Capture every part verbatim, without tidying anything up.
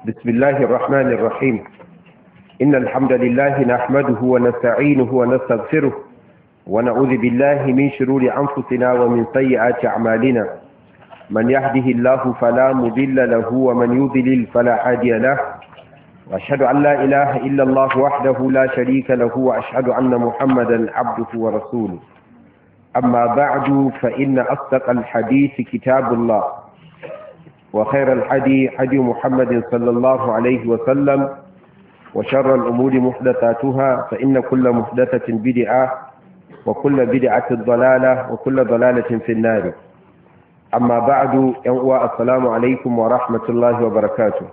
بسم الله الرحمن الرحيم إن الحمد لله نحمده ونستعينه ونستغفره ونعوذ بالله من شرور أنفسنا ومن سيئات أعمالنا من يهده الله فلا مضل له ومن يضلل فلا هادي له وأشهد أن لا إله إلا الله وحده لا شريك له وأشهد أن محمدا عبده ورسوله أما بعد فإن أصدق الحديث كتاب الله وخير الحدي حدي محمد صلى الله عليه وسلم وشر الأمور محدثاتها فإن كل محدثة بدعة وكل بدعة ضلالة وكل ضلالة في النار أما بعد يوم السلام عليكم ورحمة الله وبركاته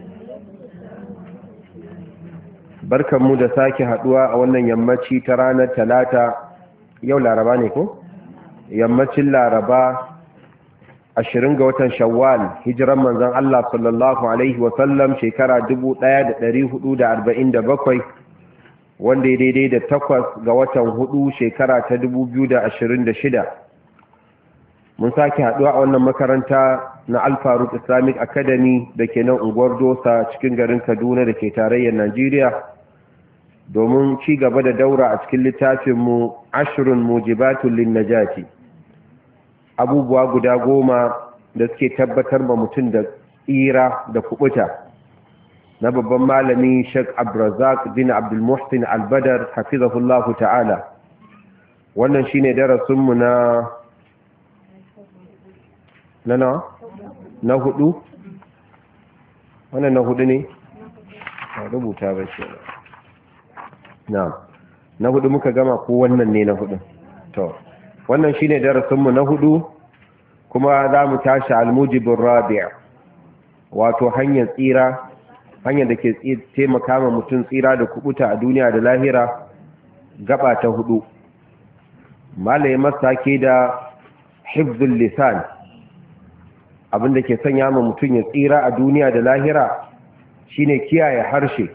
بركة مدساك هدوى أولا يمتشي ترانا ثلاثة يوم العربانيكم يمتشي العربا ashirin ga watan shawwal hijiran manzon Allah sallallahu alaihi wasallam shekara dubu ɗaya da ɗari hudu da arba'in da bakwai wanda ya daidai da takwas ga watan hudu shekara ta dubu biyu da ashirin da shida mun sake haɗuwa a wannan makaranta na Al-Faruq Islamic Academy da ke nan unguwar Dosa cikin garin Kaduna da ke tarayyar Najeriya domin ci gaba da daura a cikin littafinmu ashrun mujibatul linnajati abubuwa guda goma da suke tabbatar ma mutum da tsira da kubuta na babban malami Sheikh Abdurrazzaq bin Abdul Muhsin Al-Badr hafizahullahu ta'ala wannan shine darasin mu na na na na hudu wannan na hudu ne a rubuta ba shi na na hudu muka gama ko wannan ne na hudu to wannan shine darasinmu na hudu kuma za mu tashi al-mujibur rabi' wato hanyar tsira hanyar da ke taimaka ma mutum tsira da kubuta a duniya da lahira gaba ta hudu malai masake da hifzul lisan abinda ke sanya ma mutum ya tsira a duniya da lahira shine kiyaye harshe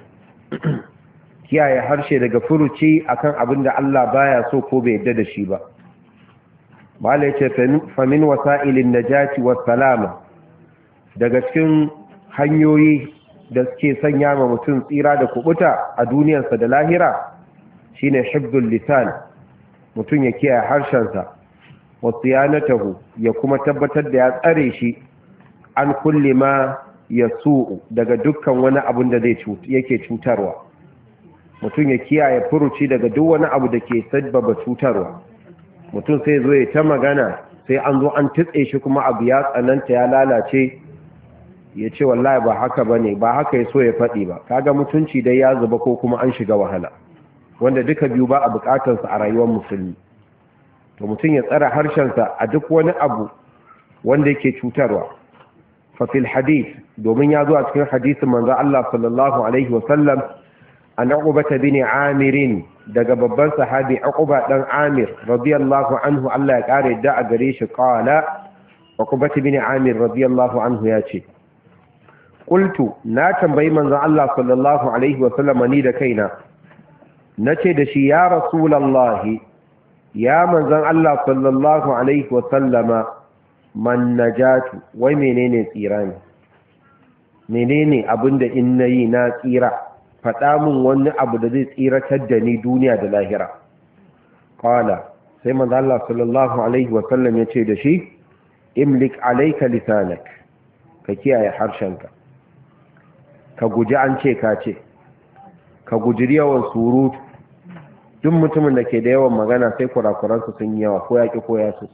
kiyaye harshe daga furuci akan abinda Allah baya so ko bai yarda da shi ba malai ce famin wasa'ilin najati was salama daga cikin hanyoyi da suke sanya ma mutum tsira da kubuta a duniyarsa da lahira shine hifdul lisan mutum ya kiyaye harshensa wa siyanatahu ya kuma tabbatar da ya tsare shi an kulli ma yasu'u daga dukkan wani abun da zai yake cutarwa mutum ya kiyaye furuci daga duk wani abu da ke sabbaba cutarwa mutum sai zo ya ta magana sai an zo an tutse shi kuma abu ya tsananta ya lalace ya ce wallahi ba haka bane ba haka ya so ya faɗi ba kaga mutunci dai ya zuba ko kuma an shiga wahala wanda duka biyu ba a bukatar sa a rayuwar musulmi to mutum ya tsara harshen sa a duk wani abu wanda yake cutarwa fa fil hadith domin ya zo a cikin hadisin manzo Allah sallallahu alaihi wasallam an Uqbah bin Amir daga babban sahabi Uqba dan Amir radiyallahu anhu Allah ya kare da a gare shi qala Uqba bin Amir radiyallahu anhu yace qultu na tambayi manzon Allah sallallahu alaihi wa sallam ni da kaina nace da shi ya rasulullahi ya manzon Allah sallallahu alaihi wa sallama man najatu wai menene tsira ne menene abinda in nayi na tsira faɗa min wani abu da zai tsiratar da ni duniya da lahira qala sai manzo Allah sallallahu alaihi wa sallam yace da shi imlik alayka lisanak ka kiyaye harshenka ka guji an ce ka ce ka guji yawan surutu duk mutumin da ke da yawan magana sai kurakuransu sun yi yawa ko yaki ko yaso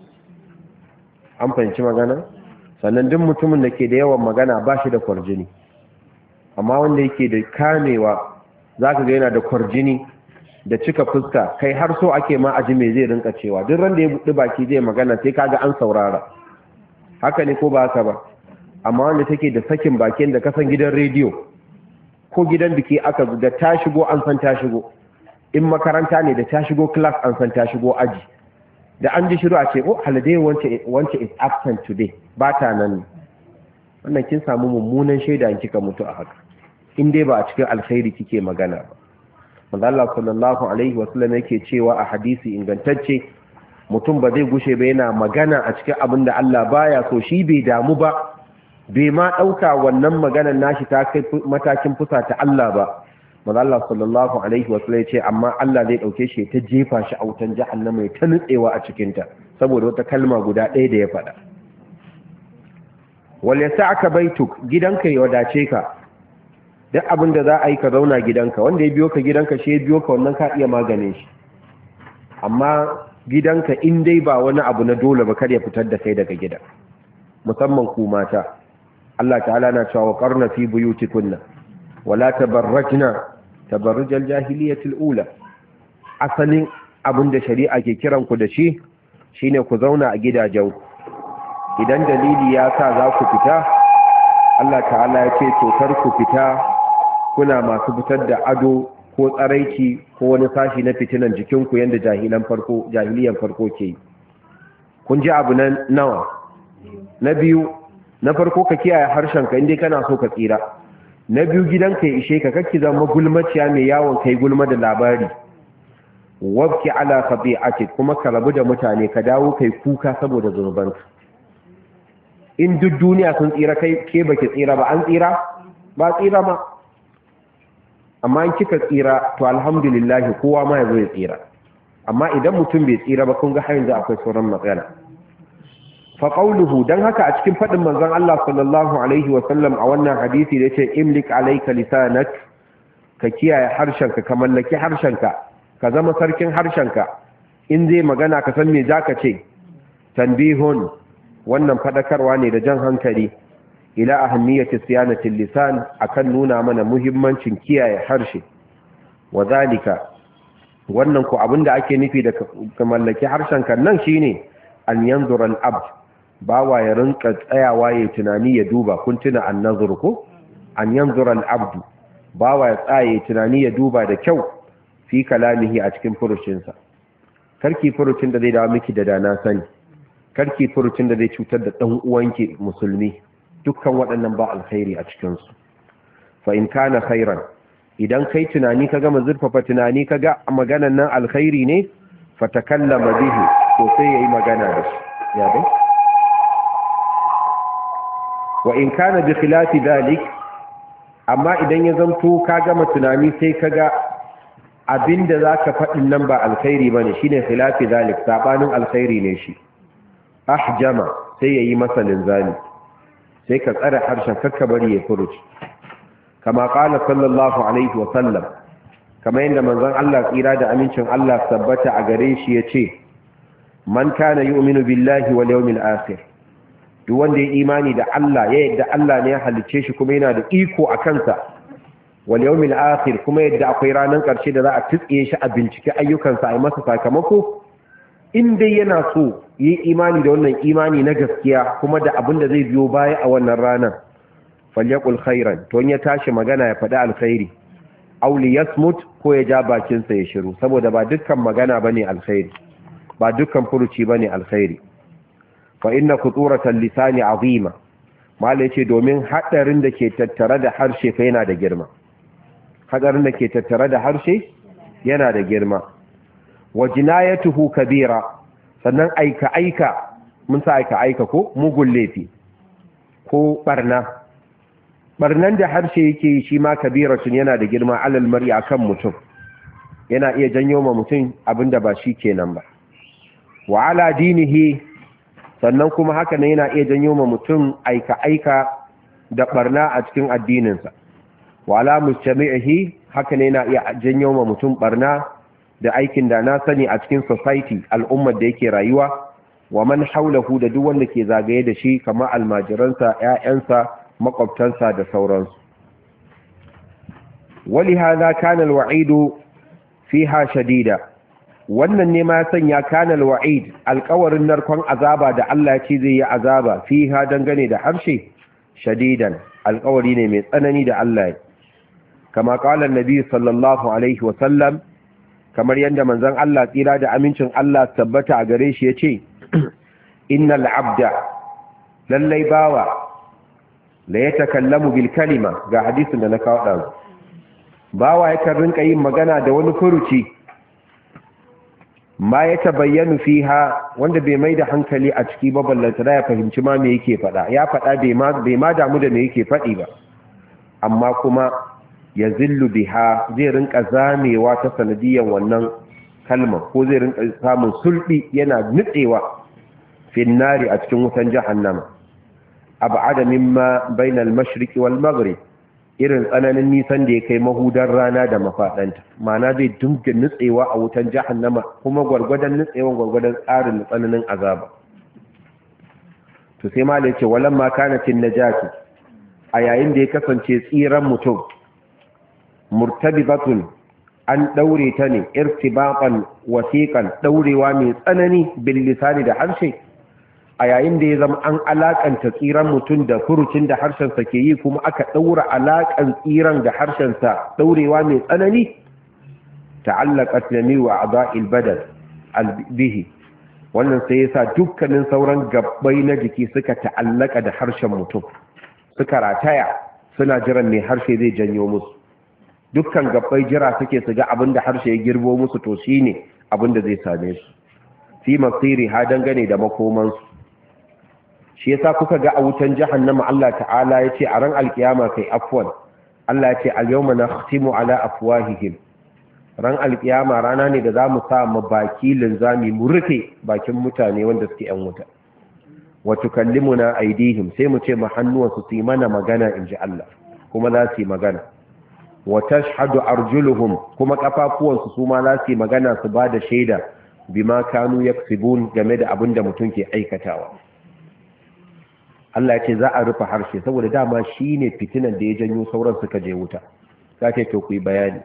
an fahimci magana sannan duk mutumin da ke da yawan magana ba shi da kwarjini amma wanda yake da kamewa za ka ga yana da kwarjini da cika fuska kai har so ake ma aji mai zai rinka cewa duk ran da ya buɗi baki zai magana sai kaga an saurara haka ne ko ba haka ba amma wanda take da sakin bakin da kasan gidan rediyo ko gidan biki aka da ta shigo an san ta shigo in makaranta ne da ta shigo class an san ta shigo aji da an ji shiru a ce oh holiday wance is absent today ba ta nan wannan kin samu mummunan shaida in kika mutu a haka in dai ba a cikin alkhairi kike magana ba manzo Allah sallallahu alaihi wasallam yake cewa a hadisi ingantacce mutum ba zai gushe ba yana magana a cikin abin da Allah baya so shi bai damu ba bai ma ɗauka wannan maganar nashi ta kai matakin fusa ta Allah ba. Maza Allah sallallahu Alaihi wasallam ya ce, amma Allah zai ɗauke shi ta jefa shi a wutan jahannama ta nutsewa a cikinta, saboda wata kalma guda ɗaya da ya faɗa. Wal yasa'aka baituk, gidanka ya wadace ka, duk abin da za a yi ka zauna gidanka, wanda ya biyo ka gidanka shi ya biyo ka wannan ka iya maganin shi. Amma gidanka in dai ba wani abu na dole ba kar ya fitar da kai daga gida, musamman ku mata. Allah ta'ala na cewa qarna fi buyutikunna wala tabarrajna tabarrujal jahiliyatil ula. Asalin abin da shari'a ke kiran ku da shi shine ku zauna a gidajenku. Idan dalili ya sa za ku fita, Allah ta'ala ya ce to kar ku fita kuna masu fitar da ado ko tsaraici ko wani sashi na fitinan jikinku yanda jahilan farko jahiliyan farko ke yi. Kun ji abu nan nawa? Na biyu, na farko ka kiyaye harshenka inda kana so ka tsira. Na biyu, gidanka ya ishe ka, kakki zama gulmaciya mai yawon kai gulma da labari. Wabki ala khati'ati, kuma ka rabu da mutane, ka dawo kai kuka saboda zunubanka. In duk duniya sun tsira kai ke baki tsira ba, an tsira ba tsira ma. Amma in kika tsira to alhamdulillah kowa ma yazo ya tsira. Amma idan mutum bai tsira ba, kun ga har yanzu akwai sauran matsala. Fa qawluhu, dan haka a cikin fadin manzon Allah sallallahu alaihi wa sallam a wannan hadisi da yace imlik alayka lisanak, ka kiyaye harshenka, ka mallaki harshenka, ka zama sarkin harshenka. In zai magana ka san me zaka ce. Tanbihun, wannan fadakarwa ne da jan hankali ila ahammiyati siyanati lisan, akan nuna mana muhimmancin kiyaye harshe. Wadhalika, wannan ko abinda ake nufi da ka mallaki harshenka nan shine an yanzura al-abd, bawa ya rinka tsayawa ya tunani ya duba. Kun tuna an-nazr ko? An yanzura al-abd, bawa ya tsaye tunani ya duba da kyau fi kalamihi, a cikin furucinsa. Karki furucin da zai dawo miki da dana sani, karki furucin da zai cutar da dan uwanki musulmi, dukkan waɗannan ba alkhairi a cikin su. Fa in kana khairan, idan kai tunani ka gama zurfafa tunani kaga maganan nan alkhairi ne, fa takallama bihi, to sai yayi magana da shi. Ya dai? Wa in kana bi khilafi dhalik, amma idan ya zanto ka gama tunani sai kaga abinda zaka faɗin nan ba alkhairi bane, shine khilafi dhalik, sabanin alkhairi ne shi. Ahjama, sai yayi masa linzami, sai ka tsare harshen kakka bari ya furuci. Kama qala sallallahu alaihi wa sallam, kama yanda manzon Allah tsira da amincin Allah tabbata a gare shi yace, man kana yu'minu billahi wal yawmil akhir, duk wanda ya imani da Allah, ya yadda Allah ne ya halicce shi kuma yana da iko a kansa, wal yawmil akhir, kuma yadda akwai ranar karshe da za a tsiye shi a bincike ayyukansa a yi masa sakamako, in dai yana so yi imani da wannan imani na gaskiya kuma da abin da zai biyo baya a wannan ranar, falyaqul khairan, to in ya tashi magana ya faɗi alkhairi, aw liyasmut, ko ya ja bakinsa ya shiru, saboda ba dukkan magana bane alkhairi, ba dukkan furuci bane alkhairi. Fa inna khuturatal lisani azima, mallai ce domin hadarin da ke tattare da harshe fa yana da girma. Hadarin da ke tattare da harshe yana da girma. Wa jinayatuhu kabira, sannan aika aika, mun sa aika aika ko mugun laifi ko barna. Barnan da harshe yake shi ma kabiratun, yana da girma, alal mar'i akan mutum. Yana iya janyo ma mutum abinda ba shi kenan ba. Wa ala dinihi, sannan kuma haka ne yana iya janyo ma mutum aika-aika da barna a cikin addininsa. Wa ala mujtami'ihi, haka ne yana iya janyo ma mutum barna da aikin da na sani a cikin society, al'ummar da yake rayuwa, wa man haulahu, da duk wanda ke zagaye da shi kamar almajiransa, ƴaƴansa, makwabtansa da sauransu. Wali hadha kana alwa'idu fiha shadida, wannan ne ma sanya kana alwa'id, alƙawarin narkon azaba da Allah ce zai yi azaba fiha dangane da harshe, shadidan, alƙawari ne mai tsanani da Allah ya. Kama qala annabi sallallahu alaihi wa sallam, kamar yadda manzon Allah tsira da amincin Allah tabbata a gare shi yace, innal abda, lallai bawa, la yatakallamu bil kalima, ga hadisin da na kawo da bawa yakan rinka yin magana da wani furuci, ma ya tabayyanu fiha wanda bai mai da hankali a ciki ba ballanta da ya fahimci ma me yake faɗa ya faɗa bai ma bai ma damu da me yake faɗi ba amma kuma ya zillu biha zai rinka zamewa ta sanadiyan wannan kalma ko zai rinka samun sulbi yana nutsewa finnari a cikin wutan jahannama ab'ada mimma bainal mashriqi wal maghrib irin tsananin nisan da ya kai mahudar rana da mafaɗanta mana zai dinga nutsewa a wutan jahannama kuma gwargwadon nutsewan gwargwadon tsarin tsananin azaba to sai ma ce walan ma kanatin najati a yayin da ya kasance tsiran mutum murtabibatun an daure ta ne irtibaqan wasiqan daurewa mai tsanani bil lisani da harshe a yayin da ya zama an alakanta tsiran mutum da furucin da harshensa ke yi kuma aka daura alakan tsiran da harshensa daurewa mai tsanani ta'allaqat jami'u a'dha'il badal bihi wannan sai yasa dukkanin sauran gabbai na jiki suka ta'allaka da harshen mutum suka rataya suna jiran mai harshe zai janyo musu dukkan gabbai jira suke su ga abinda harshe ya girbo musu to shine abinda zai same su fi masiri ha dangane da makomansu shi yasa kuka ga a wutan jahannama Allah ta'ala yace a ran alkiyama kai afwan Allah yace al-yawma nakhtimu ala afwahihim ran alkiyama rana ne da zamu sa mu baki linzami mu rufe bakin mutane wanda suke yan wuta wa tukallimuna aydihim sai mu ce ma hannuwansu su yi mana magana inji Allah kuma za su yi magana wa tashhadu arjuluhum kuma kafafuwansu su ma za su yi magana su ba da shaida bima kanu yaksibun game da abin da mutum ke aikatawa Allah ya ce za a rufe harshe saboda dama shine fitinan da ya janyo sauran suka je wuta za ta to ku yi bayani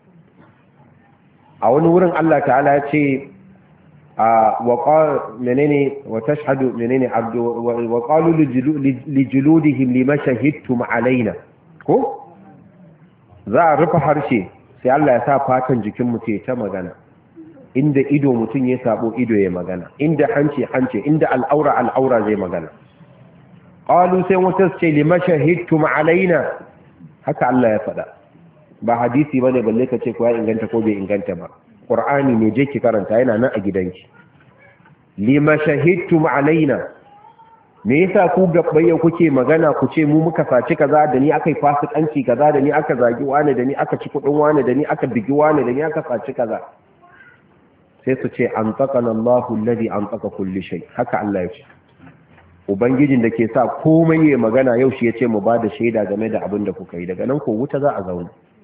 a wani wurin Allah ta'ala ya ce wa qala menene wa tashhadu menene abdu wa qalu li juludihim lima shahidtum alaina ko za a rufe harshe sai Allah ya sa fatan jikin mutum ta magana inda ido mutum ya sabo ido ya magana inda hanci hanci inda al'aura al'aura zai magana qalu sai mutum ce lima shahidtum alaina haka Allah ya faɗa ba hadisi bane balle ka ce ko ya inganta ko bai inganta ba qur'ani ne je ki karanta yana nan a gidanki lima shahidtum alaina me yasa ku gabbaye kuke magana ku ce mu muka saci kaza da ni akai fasikanci kaza da ni aka zagi wani da ni aka ci kudin wani da ni aka bigi wani da ni aka saci kaza sai su ce an taqana Allahu alladhi an taqa kulli shay haka Allah ya ce ubangijin da ke sa komai ya magana yau shi yace mu bada shaida game da abin da kuka yi daga nan ko wuta za a zauna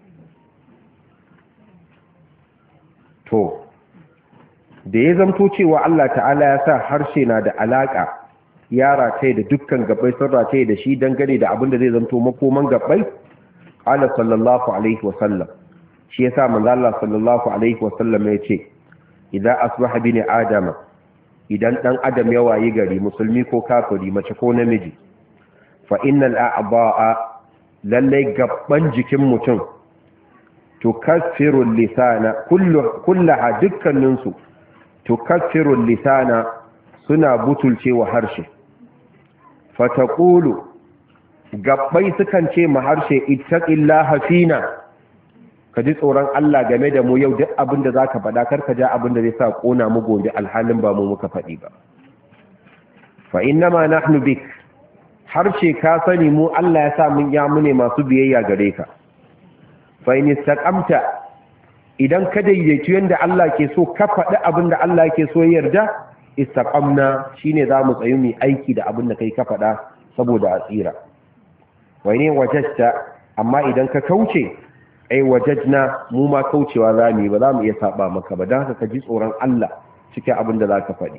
to da ya zamto cewa Allah ta'ala ya sa harshe na da alaka ya rataye da dukkan gabbai sun rataye da shi dangane da abin da zai zanto makoman gabbai ala sallallahu alaihi wasallam shi yasa manzo Allah sallallahu alaihi wasallam ya ce idan asbaha bini adama idan dan adam ya wayi gari musulmi ko kafiri mace ko namiji fa innal a'ba'a lalle gabban jikin mutum tukaffiru lisana kullu kullaha dukkaninsu tukaffiru lisana suna butulcewa harshe fataƙulu gabbai sukan ce ma harshe ittaqillaha fina ka ji tsoron Allah game da mu yau duk abin da zaka faɗa kar ka ja abin da zai sa kona mu gobe alhalin ba mu muka faɗi ba fa innama nahnu bik harshe ka sani mu Allah ya sa mun ya mu ne masu biyayya gare ka fa in istaqamta idan ka daidaitu yanda Allah ke so ka faɗi abin da Allah ke so ya yarda istaqamna shine zamu tsayu mu aiki da abin da kai ka faɗa saboda a tsira wai ne wajajta amma idan ka kauce ai wajajna mu ma kaucewa zamu yi ba zamu iya saba maka ba dan haka ka ji tsoron Allah cikin abin da zaka faɗi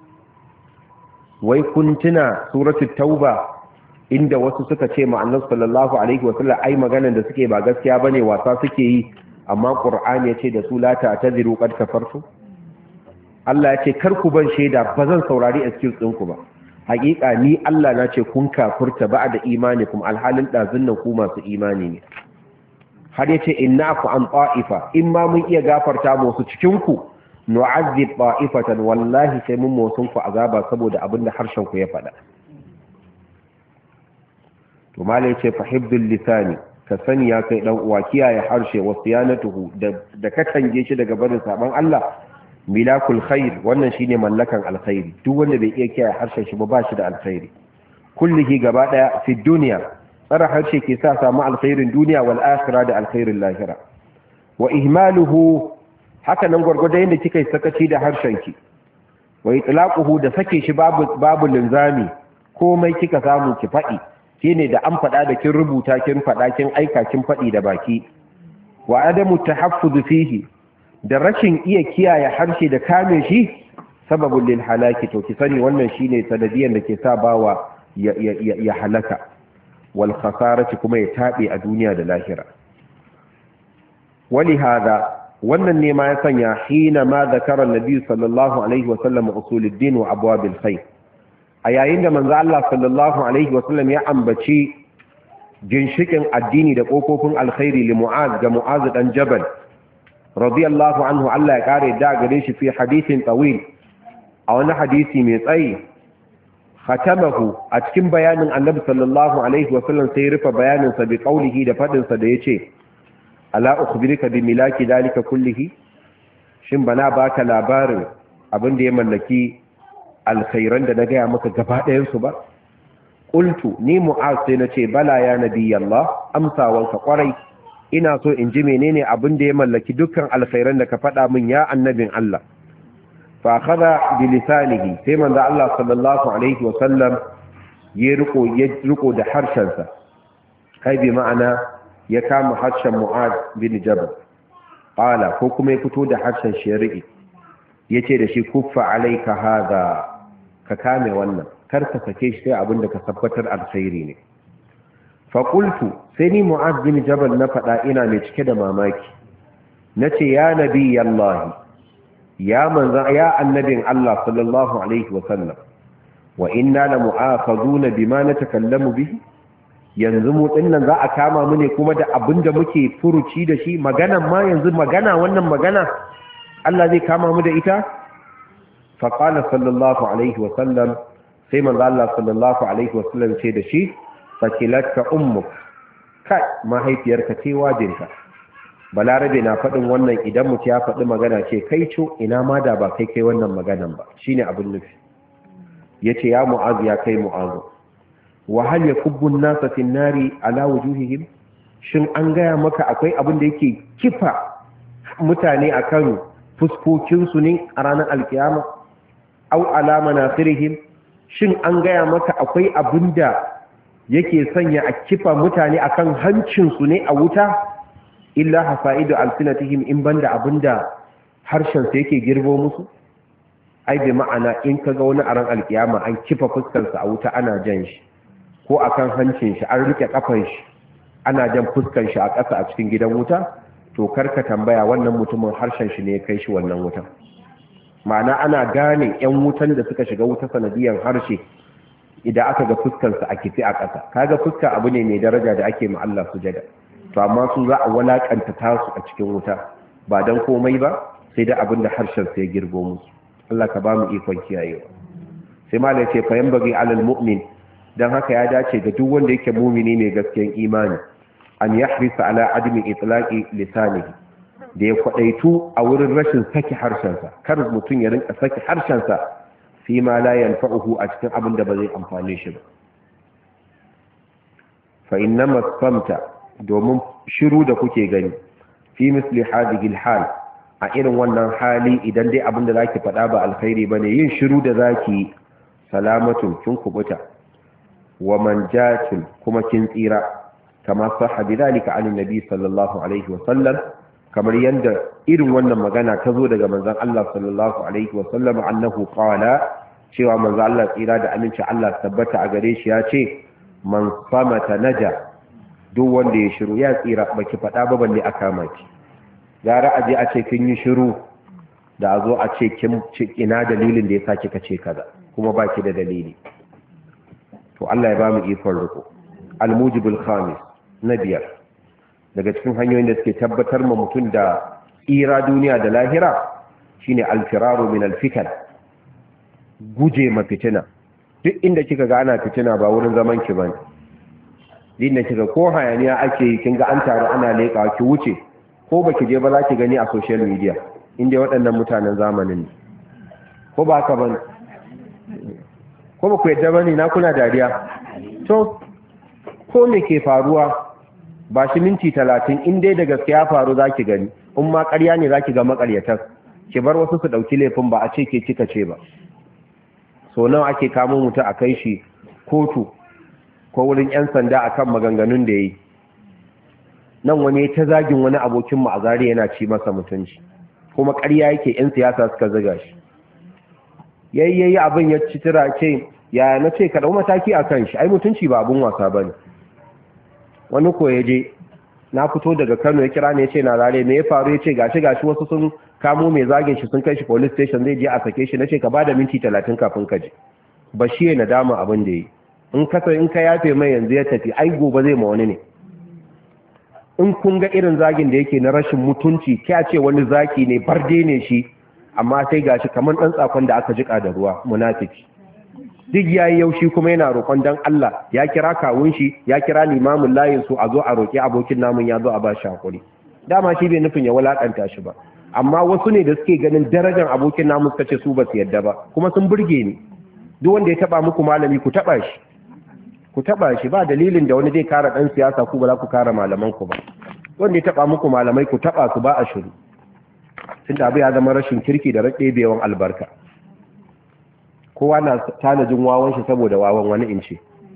wai kun tuna suratul tauba inda wasu suka ce ma annabi sallallahu alaihi wasallam ai maganar da suke ba gaskiya bane wasa suke yi amma qur'ani ya ce da su la ta'tadiru qad kafartu Allah ya ce kar ku ban shaida ba zan saurari excuse ɗinku ba hakika ni Allah na ce kun kafurta ba da imani kuma alhalin ɗazun nan ku masu imani ne har ya ce inna ku an ta'ifa in ma mun iya gafarta musu cikin ku nu'azzib ta'ifatan wallahi sai mun musun ku azaba saboda abin da harshen ku ya faɗa to malai ce fahibdul lisani ka sani ya kai dan uwa kiyaye harshe wa siyanatuhu da da ka tange shi daga barin saban Allah milakul khair wannan shine mallakan alkhairi duk wanda bai iya kiyaye harshen shi ba ba shi da alkhairi kullihi gaba daya fi dunya tsara harshe ke sa samu alkhairin duniya wal akhirah da alkhairin lahira wa ihmaluhu haka nan gurgurda yanda kika yi sakaci da harshen ki wa itlaquhu da sake shi babu babu linzami komai kika samu ki fadi shine da an fada da kin rubuta kin fada kin aika kin fadi da baki wa adamu tahaffuz fihi da rashin iya kiyaye harshe da kame shi sababul lil halaki to ki sani wannan shine sanadiyan da ke sa bawa ya ya, ya halaka wal khasarati kuma ya tabe a duniya da lahira wali hada wannan ne ma ya sanya hina ma zakara annabi sallallahu alaihi wasallam usuluddin wa abwabil khair a yayin da manzo Allah sallallahu alaihi wasallam ya ambaci ginshikin addini da kofofin alkhairi li mu'az ga mu'az dan jabal radiyallahu anhu Allah ya kare da gare shi fi hadithin tawil a wani hadisi mai tsayi khatamahu a cikin bayanin annabi sallallahu alaihi wasallam sai rufe bayanin sa bi qaulihi da fadin sa da yace ala ukhbirika bi milaki dalika kullihi shin bana baka labarin abin da ya mallaki alkhairan da na gaya maka gaba ɗayan su ba qultu ni mu'az sai nace bala ya nabiyallah amsawanka kwarai ina so in ji menene abin da ya mallaki dukkan alkhairan da ka faɗa min ya annabin Allah fa akhadha bi lisanihi sai manzo Allah sallallahu alaihi wa sallam ya riko ya riko da harshen sa kai bi ma'ana ya kama harshen Mu'ad bin Jabal qala ko kuma ya fito da harshen shari'i yace da shi kuffa alayka hadha ka kame wannan kar ka sake shi sai abin da ka tabbatar alkhairi ne fa qultu sai ni Mu'ad bin Jabal na fada ina mai cike da mamaki nace ya nabi Allah ya manzo ya annabin Allah sallallahu alaihi wa sallam wa inna la mu'akhaduna bima natakallamu bihi yanzu mu dinnan za a kama mu ne kuma da abinda muke furuci da shi maganan ma yanzu magana wannan magana Allah zai kama mu da ita fa qala sallallahu alaihi wa sallam sai manzo Allah sallallahu alaihi wa sallam ce da shi fakilatka ummuk kai mahaifiyarka ce wajinka balarabe na faɗin wannan idan mutum ya faɗi magana ce kai co ina ma da ba kai kai wannan maganan ba shine abin nufi yace ya mu'az ya kai mu'az wa hal yakubbu an-nasa fi an-nari ala wujuhihim shin an gaya maka akwai abin da yake kifa mutane akan fuskokin su ne a ranar alkiyama aw ala manasirihim shin an gaya maka akwai abin da yake sanya a kifa mutane akan hancin su ne a wuta illa hasaidu alsinatihim in banda abinda harshen sa yake girbo musu ai bi ma'ana in kaga wani aran alkiyama an kifa fuskar sa a wuta ana jan shi ko akan hancin shi an rike kafan shi ana jan fuskar shi a ƙasa a cikin gidan wuta to karka tambaya wannan mutumin harshen shi ne ya kai shi wannan wutan ma'ana ana gane yan wutan da suka shiga wuta sanadiyan harshe idan aka ga fuskar sa a kifi a ƙasa kaga fuska abu ne mai daraja da ake ma Allah sujada to amma su za a walakanta tasu a cikin wuta ba dan komai ba sai da abin da harshen sa ya girbo musu Allah ka ba mu ikon kiyayewa sai malai ce fa yanbaghi alal mu'min dan haka ya dace ga duk wanda yake mu'mini mai gaskiyar imani an yahrisa ala adami itlaqi lisanihi da ya kwadaitu a wurin rashin saki harshen sa kar mutun ya rinka saki harshen sa fi ma la yanfa'uhu a cikin abin da ba zai amfane shi ba fa innama samta domin shiru da kuke gani fi misli hadhihi alhal a irin wannan hali idan dai abin da zaki faɗa ba alkhairi bane yin shiru da zaki salamatun kin kubuta wa manjatun kuma kin tsira kama sahha bidalika an annabi sallallahu alaihi wa sallam kamar yanda irin wannan magana ta zo daga manzon Allah sallallahu alaihi wa sallam annahu qala cewa manzon Allah tsira da aminci Allah tabbata a gare shi ya ce man samata naja duk wanda ya shiru ya tsira baki faɗa ba balle a kama ki gara aje a ce kin yi shiru da a zo a ce kin ina dalilin da ya sa kika ce kaza kuma baki da dalili to Allah ya ba mu ikon riko al-mujibul khamis na biyar daga cikin hanyoyin da suke tabbatar ma mutum da tsira duniya da lahira shine al-firaru min al-fitan guje ma fitina duk inda kika ga ana fitina ba wurin zaman ki bane din da kika ko hayaniya ake yi kin ga an taru ana leƙa ki wuce ko baki je ba za ki gani a social media inda waɗannan mutanen zamanin ne ko ba ka bane ko ba ku yadda bane na kuna dariya to ko me ke faruwa ba shi minti talatin in dai da gaske ya faru zaki gani in ma ƙarya ne zaki ga maƙaryatar ki bar wasu su ɗauki laifin ba a ce ke kika ce ba so nawa ake kamo mutum a kai shi kotu ko wurin 'yan sanda akan maganganun da ya yi nan wani ta zagin wani abokin mu a zari yana ci masa mutunci kuma ƙarya yake 'yan siyasa suka ziga shi yayi yayi abin ya ci tira ce ya na ce ka dau mataki akan shi ai mutunci ba abun wasa bane wani ko ya je na fito daga Kano ya kira ne ya ce na zare me ya faru ya ce gashi gashi wasu sun kamo mai zagin shi sun kai shi police station zai je a sake shi nace ka bada minti talatin kafin ka je ba shi ya nadama abin da yi in ka in ka yafe mai yanzu ya tafi ai gobe zai ma wani ne in kun ga irin zagin da yake na rashin mutunci kya ce wani zaki ne barde ne shi amma sai gashi kamar dan tsakon da aka jika da ruwa munafiki duk yayi yaushi kuma yana roƙon dan Allah ya kira kawun shi ya kira limamin layin su a zo a roƙi abokin namun ya zo a ba shi hakuri dama shi bai nufin ya wulakanta shi ba amma wasu ne da suke ganin darajar abokin namun suka ce su ba su yadda ba kuma sun burge ni duk wanda ya taba muku malami ku taba shi ku taba shi ba dalilin da wani zai kara dan siyasa ku ba za ku kara malaman ku ba wanda ya taba muku malamai ku taba su ba a shiru tunda abu ya zama rashin kirki da raɗebewan albarka kowa na tanajin wawan shi saboda wawan wani in ce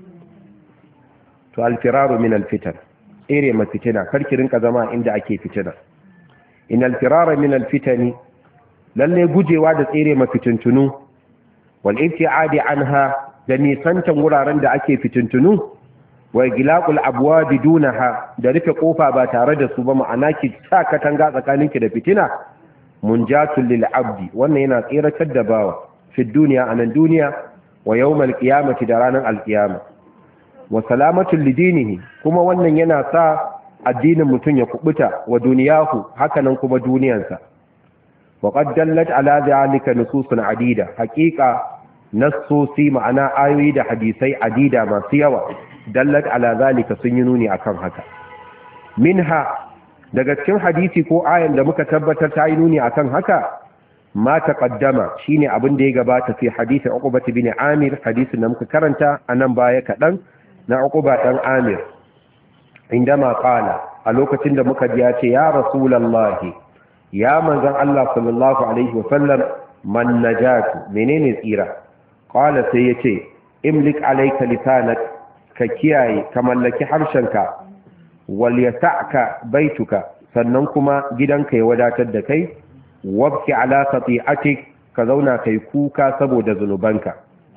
to alfiraru min alfitan tsere ma fitina karki rinka zama inda ake fitina in alfirara min alfitani lalle gujewa da tsere ma fitintunu wal ibtiadi anha da nisantan wuraren da ake fitintunu wa gilaqul abwabi dunaha da rufe kofa ba tare da su ba ma'ana ki sa katanga tsakaninki da fitina munjatul lil abdi wannan yana tsiratar da bawa fi duniya anan duniya wa yawmal qiyamati da ranar alqiyama wa salamatul lidinihi kuma wannan yana sa addinin mutun ya kubuta wa duniyahu hakanan kuma duniyarsa wa qad dallat ala dhalika nususun adida haqiqa nassosi ma'ana ayoyi da hadisai adida masu yawa dallat ala zalika sun yi nuni akan haka minha daga cikin hadisi ko ayan da muka tabbatar ta yi nuni akan haka ma taqaddama shine abin da ya gabata fi hadisi Uqbah bin Amir hadisin da muka karanta anan baya kadan na Uqbah dan Amir indama qala a lokacin da muka ji ya ce ya rasulullahi ya manzon Allah sallallahu alaihi wa sallam man najatu menene tsira qala sai yace imlik alayka lisanak ka kiyaye ka mallaki harshenka wal yasa'ka baituka sannan kuma gidanka ya wadatar da kai wabki ala khati'atik ka zauna kai kuka saboda zunubanka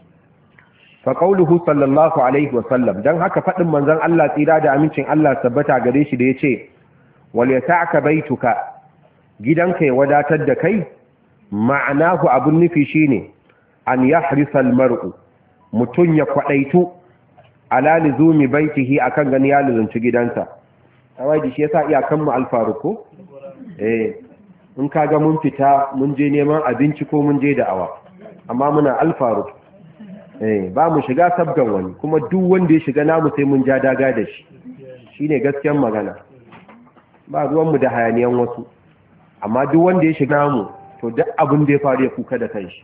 fa qawluhu sallallahu alaihi wasallam dan haka fadin manzon Allah tsira da amincin Allah tabbata gare shi da yace wal yasa'ka baituka gidanka ya wadatar da kai ma'anahu abun nufi shine an yahrisa al mar'u mutun ya kwadaitu ala lizumi baitihi akan gani ya luzunci gidansa awai shi yasa iyakan mu alfaruko eh in kaga mun fita mun je neman abinci ko mun je da awa amma muna alfaruk eh ba mu shiga sabgan wani kuma duk wanda ya shiga namu sai mun ja daga da shi shine gaskiyar magana ba ruwan mu da hayaniyan wasu amma duk wanda ya shiga namu to duk abin da ya faru ya kuka da kanshi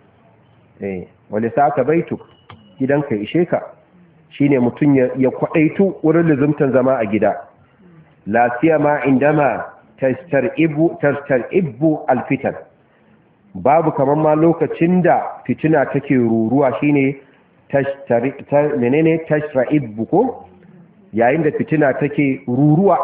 eh wanda saka baitu gidanka ishe ka shine mutun ya, ya kwadaitu wurin lazumtan zama a gida la siyama indama tastaribu tastaribu alfitan babu kaman ma lokacin da fitina take ruruwa shine tashtari menene tashtaribu ko yayin da fitina take ruruwa